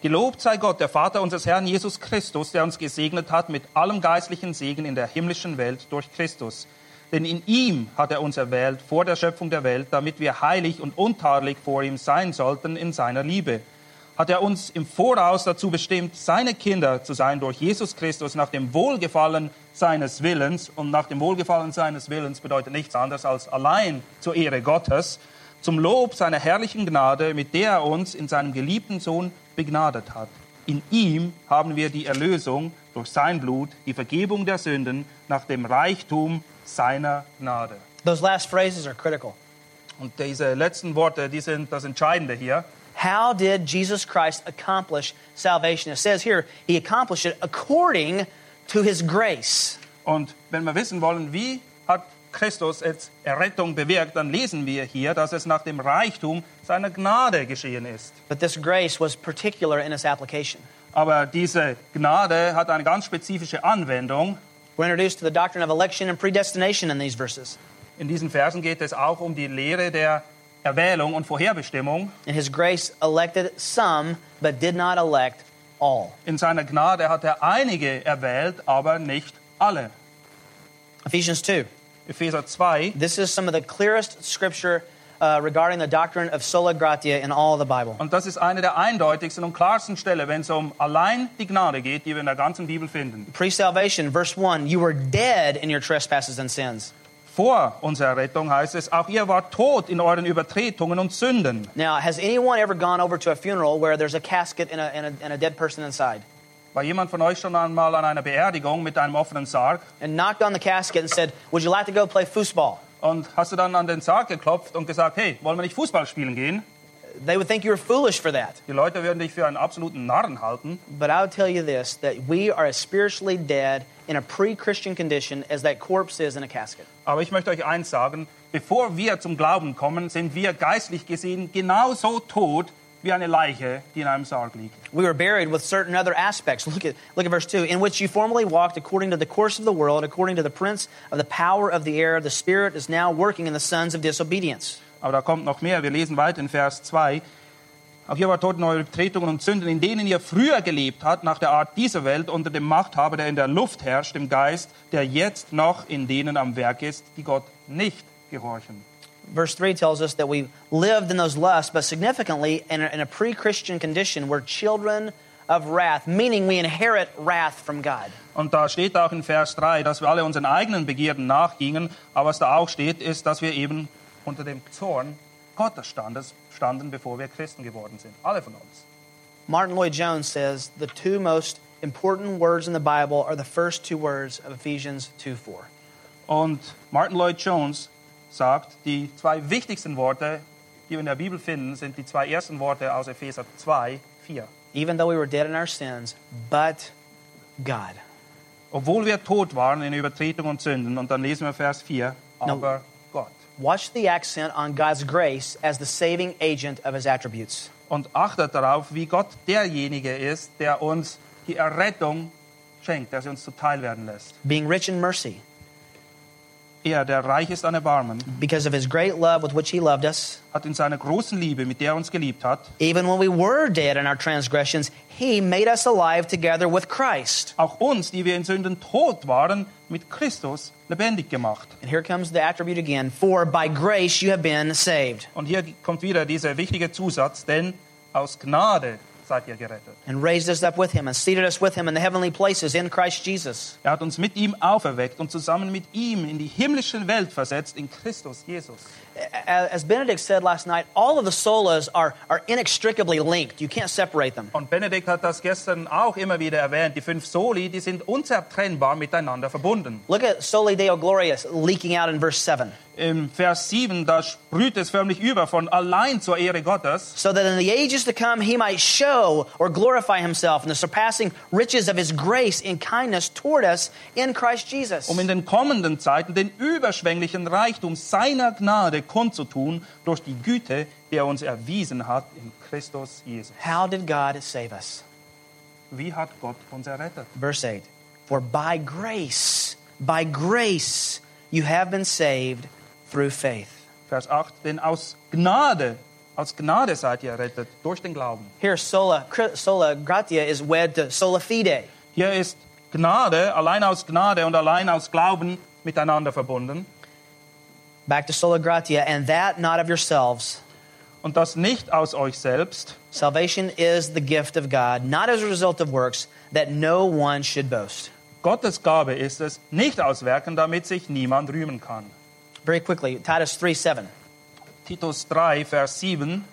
Gelobt sei Gott, der Vater unseres Herrn Jesus Christus, der uns gesegnet hat mit allem geistlichen Segen in der himmlischen Welt durch Christus. Denn in ihm hat er uns erwählt vor der Schöpfung der Welt, damit wir heilig und untadelig vor ihm sein sollten in seiner Liebe. Hat er uns im Voraus dazu bestimmt, seine Kinder zu sein durch Jesus Christus nach dem Wohlgefallen seines Willens. Und nach dem Wohlgefallen seines Willens bedeutet nichts anderes als allein zur Ehre Gottes, zum Lob seiner herrlichen Gnade, mit der er uns in seinem geliebten Sohn begnadet hat. In ihm haben wir die Erlösung durch sein Blut, die Vergebung der Sünden nach dem Reichtum seiner Gnade. Those last phrases are critical. Und diese letzten Worte, die sind das Entscheidende hier. How did Jesus Christ accomplish salvation? It says here, he accomplished it according to his grace. Und wenn wir wissen wollen, wie hat Christus jetzt Errettung bewirkt, dann lesen wir hier, dass es nach dem Reichtum seiner Gnade geschehen ist. But this grace was particular in its application. Aber diese Gnade hat eine ganz spezifische Anwendung. We're introduced to the doctrine of election and predestination in these verses. In diesen Versen geht es auch um die Lehre der Erwählung und Vorherbestimmung. In his grace elected some, but did not elect all. In seiner Gnade hat er einige erwählt, aber nicht alle. Ephesians two. Epheser zwei. This is some of the clearest scripture uh, regarding the doctrine of sola gratia in all of the Bible. Und das ist eine der eindeutigsten und klarsten Stellen, wenn es um allein die Gnade geht, die wir in der ganzen Bibel finden. Pre-salvation, verse one, you were dead in your trespasses and sins. Vor unserer Rettung heißt es, auch ihr wart tot in euren Übertretungen und Sünden. Now, has anyone ever gone over to a funeral where there's a casket and a, and a, and a dead person inside? War jemand von euch schon einmal an einer Beerdigung mit einem offenen Sarg? And knocked on the casket and said, would you like to go play foosball? Und hast du dann an den Sarg geklopft und gesagt, hey, wollen wir nicht Fußball spielen gehen? They would think you were foolish for that. Die Leute würden dich für einen absoluten Narren halten. But I would tell you this, that we are as spiritually dead in a pre-Christian condition as that corpse is in a casket. Aber ich möchte euch eins sagen, bevor wir zum Glauben kommen, sind wir geistlich gesehen genauso tot wie eine Leiche, die in einem Sarg liegt. We were buried with certain other aspects. Look at, look at verse two. In which you formerly walked according to the course of the world, according to the prince of the power of the air, the spirit is now working in the sons of disobedience. Aber da kommt noch mehr. Wir lesen weiter in Vers zwei. Auch ihr wart tot in eure Übertretungen und Sünden, in denen ihr früher gelebt habt, nach der Art dieser Welt, unter dem Machthaber, der in der Luft herrscht, dem Geist, der jetzt noch in denen am Werk ist, die Gott nicht gehorchen. Verse three tells us that we lived in those lusts, but significantly, in a, in a pre-Christian condition, we're children of wrath, meaning we inherit wrath from God. Und da steht auch in Vers drei, dass wir alle unseren eigenen Begierden nachgingen, aber was da auch steht, ist, dass wir eben unter dem Zorn Gottes standes, standen, bevor wir Christen geworden sind. Alle von uns. Martin Lloyd-Jones says the two most important words in the Bible are the first two words of Ephesians two four. Und Martin Lloyd-Jones sagt, die zwei wichtigsten Worte, die wir in der Bibel finden, sind die zwei ersten Worte aus Epheser zwei vier. Even though we were dead in our sins, but God. Obwohl wir tot waren in Übertretung und Sünden. Und dann lesen wir Vers vier, aber Gott. Watch the accent on God's grace as the saving agent of his attributes. Und achtet darauf, wie Gott derjenige ist, der uns die Errettung schenkt, der sie uns zuteil werden lässt. Being rich in mercy. Er, der reich ist an Erbarmen, Because of his great love with which he loved us, hat in seiner großen Liebe, mit der er uns geliebt hat, even when we were dead in our transgressions, he made us alive together with Christ. auch uns, die wir in Sünden tot waren, mit Christus lebendig gemacht. And here comes the attribute again. For by grace you have been saved. Und hier kommt wieder dieser wichtige Zusatz, denn aus Gnade seid ihr gerettet. And raised us up with him and seated us with him in the heavenly places in Christ Jesus. Er hat uns mit ihm auferweckt und zusammen mit ihm in die himmlische Welt versetzt, in Christus Jesus. As Benedict said last night, all of the solas are, are inextricably linked. You can't separate them. Und Benedikt hat das gestern auch immer wieder erwähnt. Die fünf Soli, die sind unzertrennbar miteinander verbunden. Look at Soli Deo Gloria leaking out in verse seven. Im Vers sieben, da sprüht es förmlich über von allein zur Ehre Gottes. So that in the ages to come he might show or glorify himself in the surpassing riches of his grace in kindness toward us in Christ Jesus. Um in den kommenden Zeiten den überschwänglichen Reichtum seiner Gnade kundzutun durch die Güte, die er uns erwiesen hat in Christus Jesus. How did God save us? Wie hat Gott uns errettet? Verse eight. For by grace, by grace you have been saved through faith. Vers acht, denn aus Gnade Aus Gnade seid ihr errettet, durch den Glauben. Here, sola, sola gratia is wed to sola fide. Hier ist Gnade, allein aus Gnade und allein aus Glauben miteinander verbunden. Back to sola gratia, and that not of yourselves. Und das nicht aus euch selbst. Salvation is the gift of God, not as a result of works, that no one should boast. Gottes Gabe ist es, nicht aus Werken, damit sich niemand rühmen kann. Very quickly, Titus three seven. Titus drei, Vers sieben.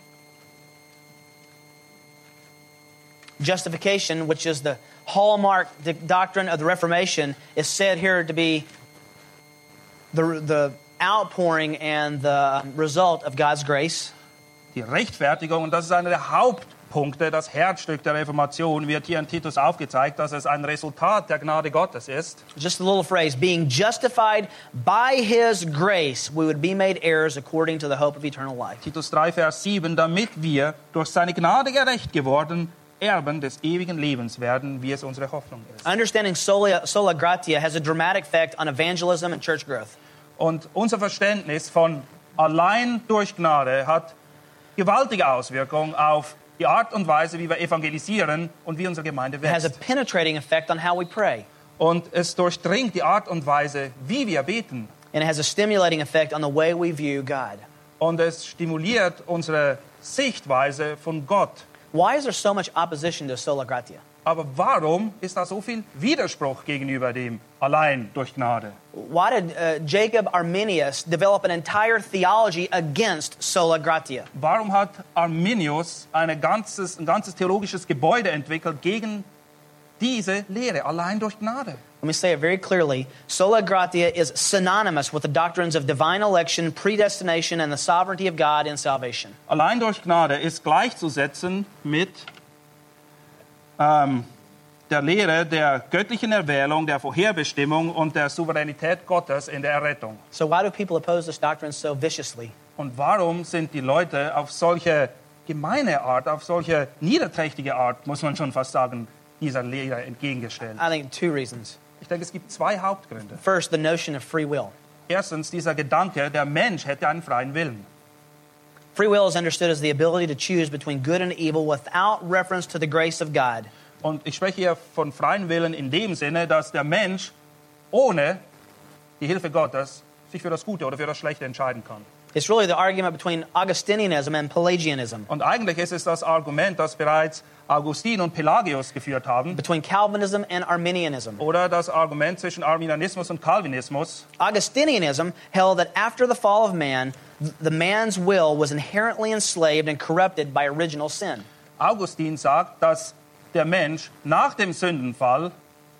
Justification, which is the hallmark the doctrine of the Reformation, is said here to be the, the outpouring and the result of God's grace. Die Rechtfertigung, und das ist einer der Hauptpunkte, das Herzstück der Reformation, wird hier in Titus aufgezeigt, dass es ein Resultat der Gnade Gottes ist. Just a little phrase, being justified by His grace, we would be made heirs according to the hope of eternal life. Titus drei, Vers sieben, damit wir durch seine Gnade gerecht geworden, Erben des ewigen Lebens werden, wie es unsere Hoffnung ist. Understanding sola, sola gratia has a dramatic effect on evangelism and church growth. Und unser Verständnis von allein durch Gnade hat gewaltige Auswirkungen auf die Art und Weise, wie wir evangelisieren und wie unsere Gemeinde It has a wächst. penetrating effect on how we pray. Und es durchdringt die Art und Weise, wie wir beten. And it has a stimulating effect on the way we view God. Und es stimuliert unsere Sichtweise von Gott. Why is there so much opposition to sola gratia? Aber warum ist da so viel Widerspruch gegenüber dem allein durch Gnade? Why did uh, Jacob Arminius develop an entire theology against sola gratia? Warum hat Arminius eine ganzes, ein ganzes theologisches Gebäude entwickelt gegen diese Lehre, allein durch Gnade? Let me say it very clearly. Sola gratia is synonymous with the doctrines of divine election, predestination, and the sovereignty of God in salvation. Allein durch Gnade ist gleichzusetzen mit ähm, der Lehre der göttlichen Erwählung, der Vorherbestimmung und der Souveränität Gottes in der Errettung. So why do people oppose this doctrine so viciously? Und warum sind die Leute auf solche gemeine Art, auf solche niederträchtige Art, muss man schon fast sagen, dieser Lehre entgegengestellt? I think two reasons. Ich denke, es gibt zwei Hauptgründe. First, the notion of free will. Erstens, dieser Gedanke, der Mensch hätte einen freien Willen. Free will is understood as the ability to choose between good and evil without reference to the grace of God. Und ich spreche hier von freien Willen in dem Sinne, dass der Mensch ohne die Hilfe Gottes sich für das Gute oder für das Schlechte entscheiden kann. It's really the argument between Augustinianism and Pelagianism, Und eigentlich ist es das Argument, das bereits Augustin und Pelagius geführt haben, between Calvinism and Arminianism. oder das Argument zwischen Arminianismus und Calvinismus. Augustinianism held that after the fall of man, the man's will was inherently enslaved and corrupted by original sin. Augustin sagt, dass der Mensch nach dem Sündenfall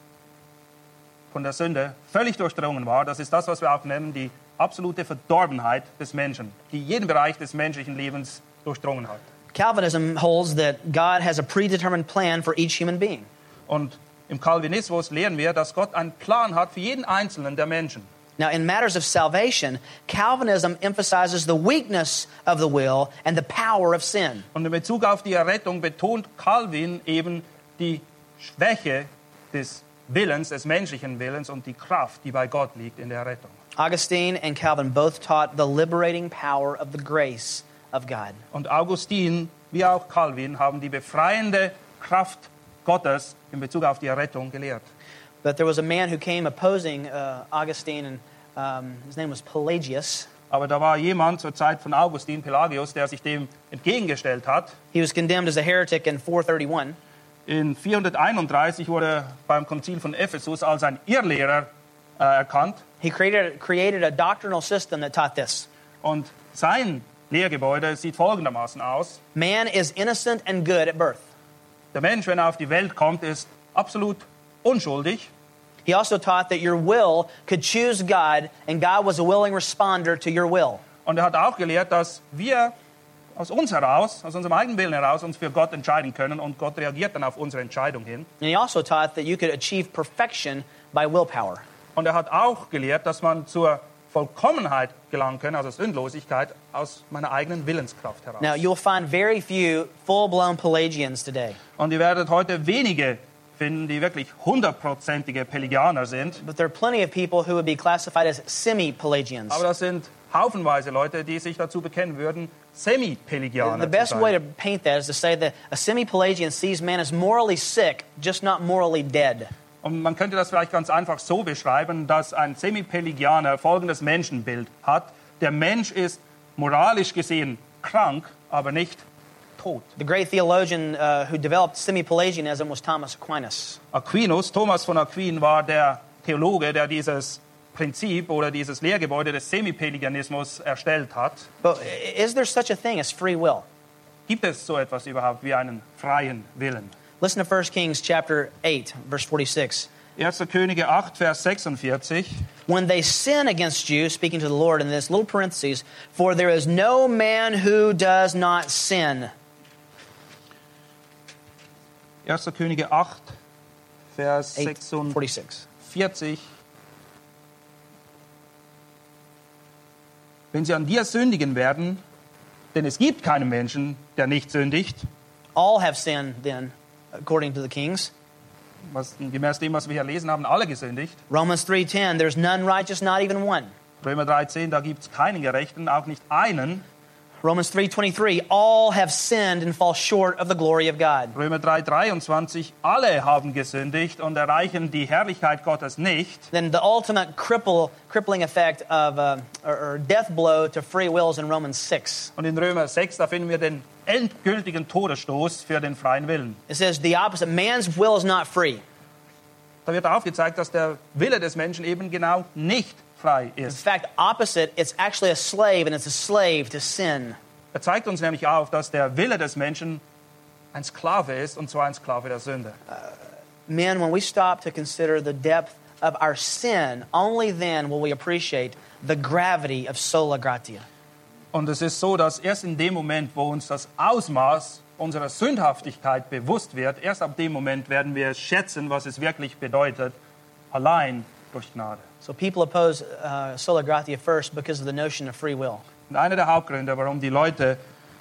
von der Sünde völlig durchdrungen war. Das ist das, was wir auch nennen, die absolute Verdorbenheit des Menschen, die jeden Bereich des menschlichen Lebens durchdrungen hat. Calvinism holds that God has a predetermined plan for each human being. Und im Calvinismus lehren wir, dass Gott einen Plan hat für jeden einzelnen der Menschen. Now, in matters of salvation, Calvinism emphasizes the weakness of the will and the power of sin. Und in Bezug auf die Errettung betont Calvin eben die Schwäche des Willens, des menschlichen Willens und die Kraft, die bei Gott liegt in der Errettung. Augustine and Calvin both taught the liberating power of the grace of God. Und Augustin wie auch Calvin haben die befreiende Kraft Gottes in Bezug auf die Errettung gelehrt. But there was a man who came opposing uh, Augustine, and um, his name was Pelagius. Aber da war jemand zur Zeit von Augustin, Pelagius, der sich dem entgegengestellt hat. He was condemned as a heretic in four thirty-one. In vierhunderteinunddreißig wurde er beim Konzil von Ephesus als ein Irrlehrer äh, erkannt. He created, created a doctrinal system that taught this. Und sein Lehrgebäude sieht folgendermaßen aus. Man is innocent and good at birth. Der Mensch, wenn er auf die Welt kommt, ist absolut unschuldig. He also taught that your will could choose God, and God was a willing responder to your will. Und er hat auch gelehrt, dass wir aus uns heraus, aus unserem eigenen Willen heraus, uns für Gott entscheiden können und Gott reagiert dann auf unsere Entscheidung hin. And he also taught that you could achieve perfection by willpower. Und er hat auch gelehrt, dass man zur Vollkommenheit gelangen kann, also Sündlosigkeit, aus meiner eigenen Willenskraft heraus. Now, you'll find very few full-blown Pelagians today, Und ihr werdet heute wenige finden, die wirklich hundertprozentige Pelagianer sind. but there are plenty of people who would be classified as semi-Pelagians. Aber das sind haufenweise Leute, die sich dazu bekennen würden, Semi-Pelagianer The best zu way sein. to paint that is to say that a semi-Pelagian sees man as morally sick, just not morally dead. Und man könnte das vielleicht ganz einfach so beschreiben, dass ein Semi-Pelagianer folgendes Menschenbild hat. Der Mensch ist moralisch gesehen krank, aber nicht tot. The great theologian uh, who developed semi-Pelagianism was Thomas Aquinas. Aquinas, Thomas von Aquin, war der Theologe, der dieses Prinzip oder dieses Lehrgebäude des Semi-Pelagianismus erstellt hat. But is there such a thing as free will? Gibt es so etwas überhaupt wie einen freien Willen? Listen to First Kings chapter eight, verse forty-six. erster Könige acht, Vers sechsundvierzig. When they sin against you, speaking to the Lord in this little parentheses, for there is no man who does not sin. erster Könige acht, Vers eight sechsundvierzig. forty-six. Wenn sie an dir sündigen werden, denn es gibt keinen Menschen, der nicht sündigt, All have sinned then, according to the Kings. was gemäß dem, was wir hier lesen haben, alle gesündigt. Romans three ten, there's none righteous, not even one. Römer dreizehn, da gibt es keinen Gerechten, auch nicht einen. Romans three twenty-three, all have sinned and fall short of the glory of God. Römer drei, dreiundzwanzig, alle haben gesündigt und erreichen die Herrlichkeit Gottes nicht. Then the ultimate cripple, crippling effect of uh, or, or death blow to free will is in Romans six. Und in Römer sechs, da finden wir den endgültigen Todesstoß für den freien Willen. It says the opposite. Man's will is not free. Da wird aufgezeigt, dass der Wille des Menschen eben genau nicht frei In ist. fact, opposite, it's actually a slave, and it's a slave to sin. Er zeigt uns nämlich auf, dass der Wille des Menschen ein Sklave ist, und zwar ein Sklave der Sünde. Men, when we stop to consider the depth of our sin, only then will we appreciate the gravity of sola gratia. Und es ist so, dass erst in dem Moment, wo uns das Ausmaß unserer Sündhaftigkeit bewusst wird, erst ab dem Moment werden wir schätzen, was es wirklich bedeutet, allein durch Gnade. So people oppose uh, sola gratia first because of the notion of free will. Und einer der Hauptgründe, warum die Leute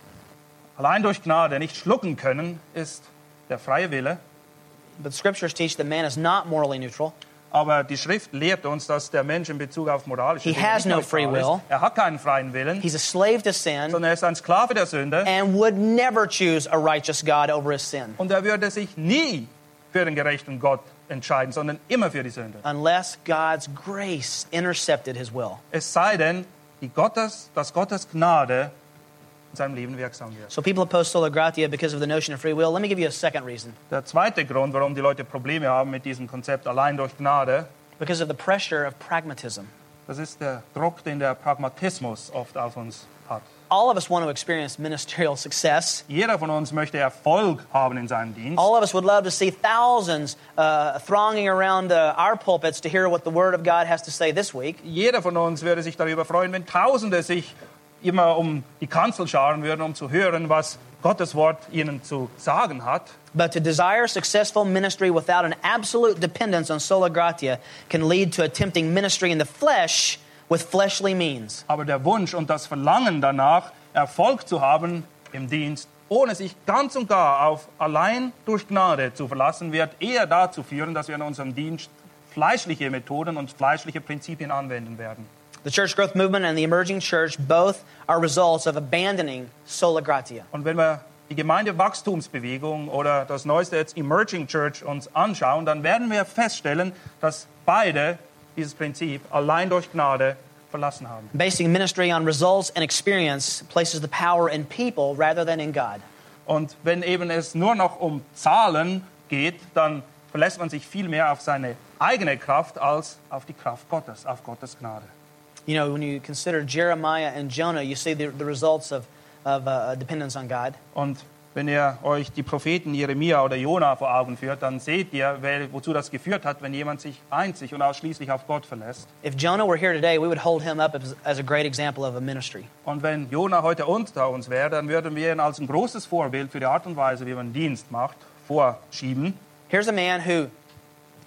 allein durch Gnade nicht schlucken können, ist der freie Wille. But the scriptures teach that man is not morally neutral. Aber die Schrift lehrt uns, dass der Mensch in Bezug auf moralische He Dinge has nicht no free neutral will. ist. Er hat keinen freien Willen, He's a slave to sin sondern er ist ein Sklave der Sünde. and would never choose a righteous God over his sin Und er würde sich nie für den gerechten Gott entscheiden, sondern immer für die Sünde. unless God's grace intercepted his will. Es sei denn, die Gottes, dass Gottes Gnade in seinem Leben wirksam wird. So people oppose sola gratia because of the notion of free will. Let me give you a second reason. Der zweite Grund, warum die Leute Probleme haben mit diesem Konzept allein durch Gnade, Because of the pressure of pragmatism. das ist der Druck, den der Pragmatismus oft auf uns hat. All of us want to experience ministerial success. Jeder von uns möchte Erfolg haben in seinem Dienst. All of us would love to see thousands uh, thronging around uh, our pulpits to hear what the Word of God has to say this week. Jeder von uns würde sich darüber freuen, wenn Tausende sich immer um die Kanzel scharen würden, um zu hören, was Gottes Wort ihnen zu sagen hat. But to desire successful ministry without an absolute dependence on sola gratia can lead to attempting ministry in the flesh with fleshly means. Aber der Wunsch und das Verlangen danach, Erfolg zu haben im Dienst, ohne sich ganz und gar auf allein durch Gnade zu verlassen, wird eher dazu führen, dass wir in unserem Dienst fleischliche Methoden und fleischliche Prinzipien anwenden werden. The church growth movement and the emerging church both are results of abandoning sola gratia. Und wenn wir die Gemeindewachstumsbewegung oder das neueste jetzt Emerging Church uns anschauen, dann werden wir feststellen, dass beide dieses Prinzip allein durch Gnade verlassen haben. Basing ministry on results and experience places the power in people rather than in God. Und wenn eben es nur noch um Zahlen geht, dann verlässt man sich viel mehr auf seine eigene Kraft als auf die Kraft Gottes, auf Gottes Gnade. You know, when you consider Jeremiah and Jonah, you see the, the results of, of uh, dependence on God. Und wenn ihr euch die Propheten Jeremia oder Jona vor Augen führt, dann seht ihr, wozu das geführt hat, wenn jemand sich einzig und ausschließlich auf Gott verlässt. If Jonah were here today, we would hold him up as, as a great example of a ministry. Und wenn Jona heute unter uns wäre, dann würden wir ihn als ein großes Vorbild für die Art und Weise, wie man Dienst macht, vorschieben. Here's a man who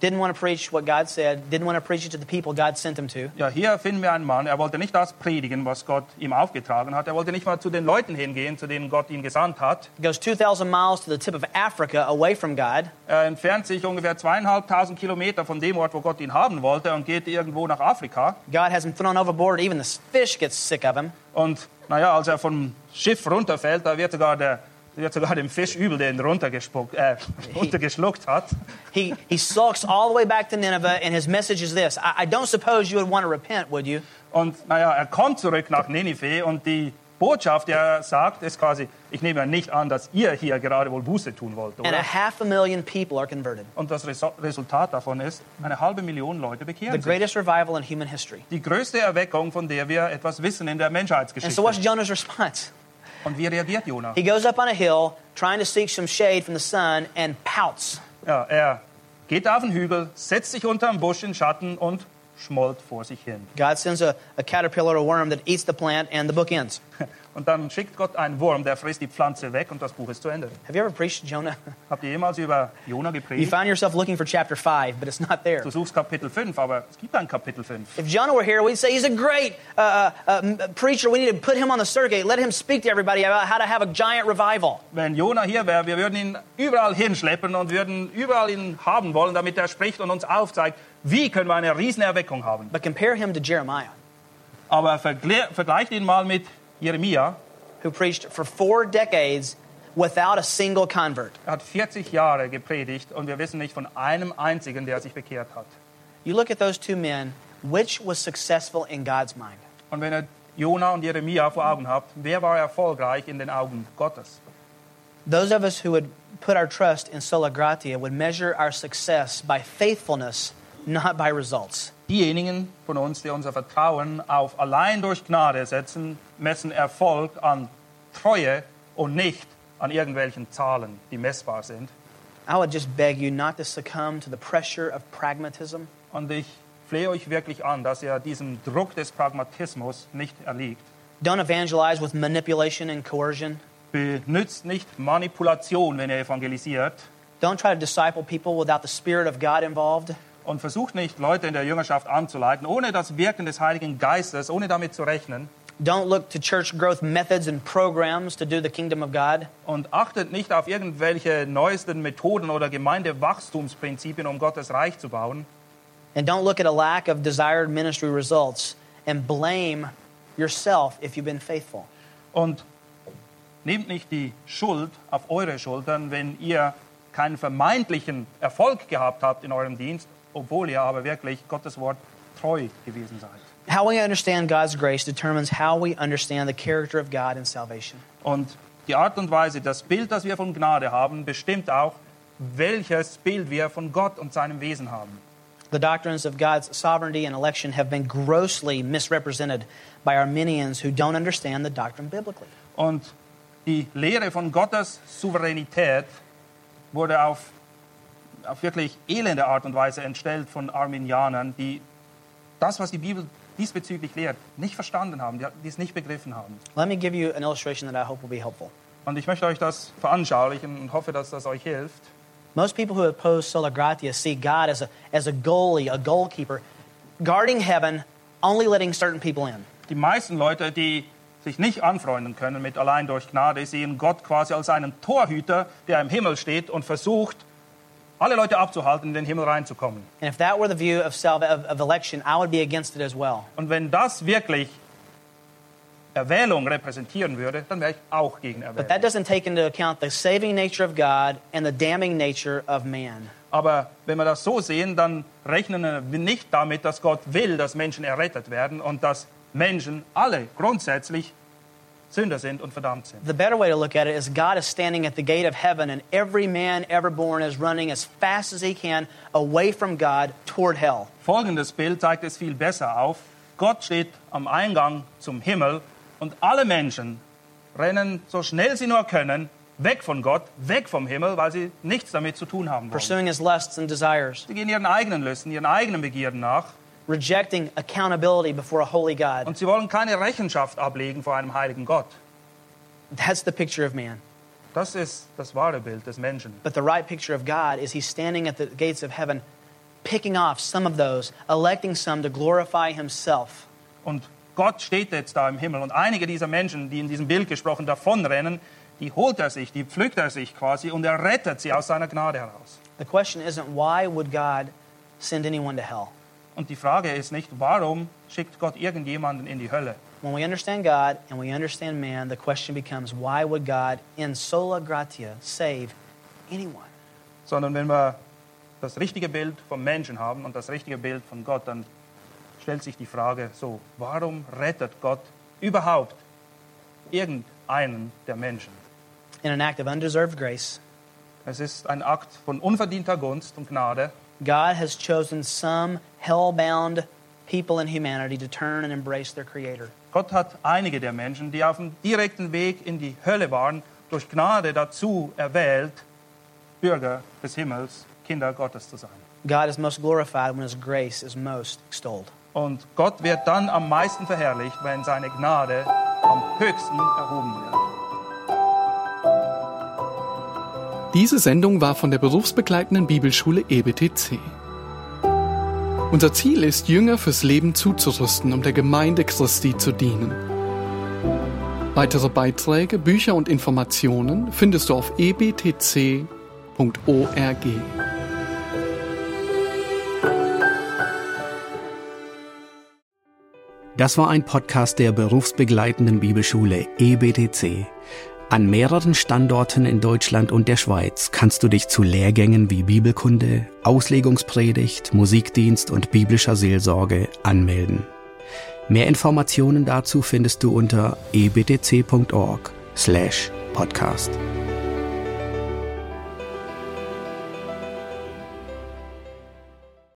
didn't want to preach what God said, didn't want to preach it to the people God sent him to. Ja, hier finden wir einen Mann, er wollte nicht das predigen, was Gott ihm aufgetragen hat. Er wollte nicht mal zu den Leuten hingehen, zu denen Gott ihn gesandt hat. He goes two thousand miles to the tip of Africa away from God. Er entfernt sich ungefähr zweieinhalbtausend Kilometer von dem Ort, wo Gott ihn haben wollte, und geht irgendwo nach Afrika. God has him thrown overboard. Even the fish gets sick of him. Und naja, als er vom Schiff runterfällt, da wird sogar, der, wird sogar dem Fisch übel, der ihn runtergespuckt, äh, runtergeschluckt hat. He, he sulks all the way back to Nineveh, and his message is this. I, I don't suppose you would want to repent, would you? Und naja, er kommt zurück nach Ninive, und die Botschaft, die er sagt, ist quasi, ich nehme ja nicht an, dass ihr hier gerade wohl Buße tun wollt, And a oder? half a million people are converted. Und das Resu- Resultat davon ist, eine halbe Million Leute The bekehren sich. greatest revival in human history. Die größte Erweckung, von der wir etwas wissen in der And so Menschheitsgeschichte. what's Jonah's response? Und wie reagiert Jona? He goes up on a hill, trying to seek some shade from the sun, and pouts. Ja, er geht auf den Hügel, setzt sich unter einen Busch in Schatten und schmollt vor sich hin. God sends a, a caterpillar, a worm that eats the plant, and the book ends. Und dann schickt Gott einen Wurm, der frisst die Pflanze weg, und das Buch ist zu Ende. Have you ever preached Jonah? Habt ihr jemals über Jona You gepredigt? find yourself looking for chapter five, but it's not there. Du suchst Kapitel fünf, aber es gibt ein Kapitel fünf. If Jonah were here, we'd say he's a great uh, uh, preacher. We need to put him on the circuit. Let him speak to everybody about how to have a giant revival. Wenn Jona hier wäre, wir würden ihn überall hinschleppen und würden überall ihn haben wollen, damit er spricht und uns aufzeigt, wie können wir eine Riesenerweckung haben. But compare him to Jeremiah, Aber vergle- vergleicht ihn mal mit Jeremia. who preached for four decades without a single convert. Er hat vierzig Jahre gepredigt, und wir wissen nicht von einem einzigen, der sich bekehrt hat. You look at those two men, which was successful in God's mind? Und wenn ihr Jona und Jeremia vor Augen habt, wer war erfolgreich in den Augen Gottes? Those of us who would put our trust in sola gratia would measure our success by faithfulness, not by results. Diejenigen von uns, die unser Vertrauen auf allein durch Gnade setzen, messen Erfolg an Treue und nicht an irgendwelchen Zahlen, die messbar sind. I would just beg you not to succumb to the pressure of pragmatism. Und ich flehe euch wirklich an, dass ihr diesem Druck des Pragmatismus nicht erliegt. Don't evangelize with manipulation and coercion. Benützt nicht Manipulation, wenn ihr evangelisiert. Don't try to disciple people without the Spirit of God involved. Und versucht nicht, Leute in der Jüngerschaft anzuleiten, ohne das Wirken des Heiligen Geistes, ohne damit zu rechnen. Don't look to church growth methods and programs to do the kingdom of God. Und achtet nicht auf irgendwelche neuesten Methoden oder Gemeindewachstumsprinzipien, um Gottes Reich zu bauen. And don't look at a lack of desired ministry results and blame yourself if you've been faithful. Und nehmt nicht die Schuld auf eure Schultern, wenn ihr keinen vermeintlichen Erfolg gehabt habt in eurem Dienst, obwohl ihr aber wirklich Gottes Wort treu gewesen seid. How we understand God's grace determines how we understand the character of God in salvation. Und die Art und Weise, das Bild, das wir von Gnade haben, bestimmt auch, welches Bild wir von Gott und seinem Wesen haben. The doctrines of God's sovereignty and election have been grossly misrepresented by Arminians who don't understand the doctrine biblically. Und die Lehre von Gottes Souveränität wurde auf, auf wirklich elende Art und Weise entstellt von Arminianern, die das, was die Bibel diesbezüglich lehrt, nicht verstanden haben, die die es nicht begriffen haben. Let me give you an illustration that I hope will be helpful. Und ich möchte euch das veranschaulichen und hoffe, dass das euch hilft. Most people who oppose sola gratia see God as a, as a goalie, a goalkeeper, guarding heaven, only letting certain people in. Die meisten Leute, die sich nicht anfreunden können mit allein durch Gnade, sehen Gott quasi als einen Torhüter, der im Himmel steht und versucht, alle Leute abzuhalten, in den Himmel reinzukommen. And if that were the view of, salva- of, of election, I would be against it as well. Und wenn das wirklich Erwählung repräsentieren würde, dann wäre ich auch gegen But that Erwählung. doesn't take into account the saving nature of God and the damning nature of man. Aber wenn wir das so sehen, dann rechnen wir nicht damit, dass Gott will, dass Menschen errettet werden und dass Menschen alle grundsätzlich Sünder sind und verdammt sind. The better way to look at it is God is standing at the gate of heaven, and every man ever born is running as fast as he can away from God toward hell. Folgendes Bild zeigt es viel besser auf. Gott steht am Eingang zum Himmel und alle Menschen rennen so schnell sie nur können weg von Gott, weg vom Himmel, weil sie nichts damit zu tun haben wollen. Pursuing his lusts and desires, Sie gehen ihren eigenen Lüsten, ihren eigenen Begierden nach rejecting accountability before a holy God. und sie wollen keine Rechenschaft ablegen vor einem heiligen Gott. That's the picture of man. Das ist das wahre Bild des Menschen. But the right picture of God is he's standing at the gates of heaven, picking off some of those, electing some to glorify himself. Und Gott steht jetzt da im Himmel und einige dieser Menschen, die in diesem Bild gesprochen davonrennen, die holt er sich, die pflückt er sich quasi und er rettet sie aus seiner Gnade heraus. The question isn't why would God send anyone to hell? Und die Frage ist nicht, warum schickt Gott irgendjemanden in die Hölle? When we understand God and we understand man, the question becomes, why would God in sola gratia save anyone? Sondern wenn wir das richtige Bild vom Menschen haben und das richtige Bild von Gott, dann stellt sich die Frage so, warum rettet Gott überhaupt irgendeinen der Menschen? In an act of undeserved grace, Es ist ein Akt von unverdienter Gunst und Gnade. God has chosen some hell-bound people in humanity to turn and embrace their Creator. Gott hat einige der Menschen, die auf dem direkten Weg in die Hölle waren, durch Gnade dazu erwählt, Bürger des Himmels, Kinder Gottes zu sein. God is most glorified when His grace is most extolled. Und Gott wird dann am meisten verherrlicht, wenn seine Gnade am höchsten erhoben wird. Diese Sendung war von der berufsbegleitenden Bibelschule E B T C. Unser Ziel ist, Jünger fürs Leben zuzurüsten, um der Gemeinde Christi zu dienen. Weitere Beiträge, Bücher und Informationen findest du auf e b t c punkt org. Das war ein Podcast der berufsbegleitenden Bibelschule E B T C. An mehreren Standorten in Deutschland und der Schweiz kannst du dich zu Lehrgängen wie Bibelkunde, Auslegungspredigt, Musikdienst und biblischer Seelsorge anmelden. Mehr Informationen dazu findest du unter e b t c punkt org slash podcast.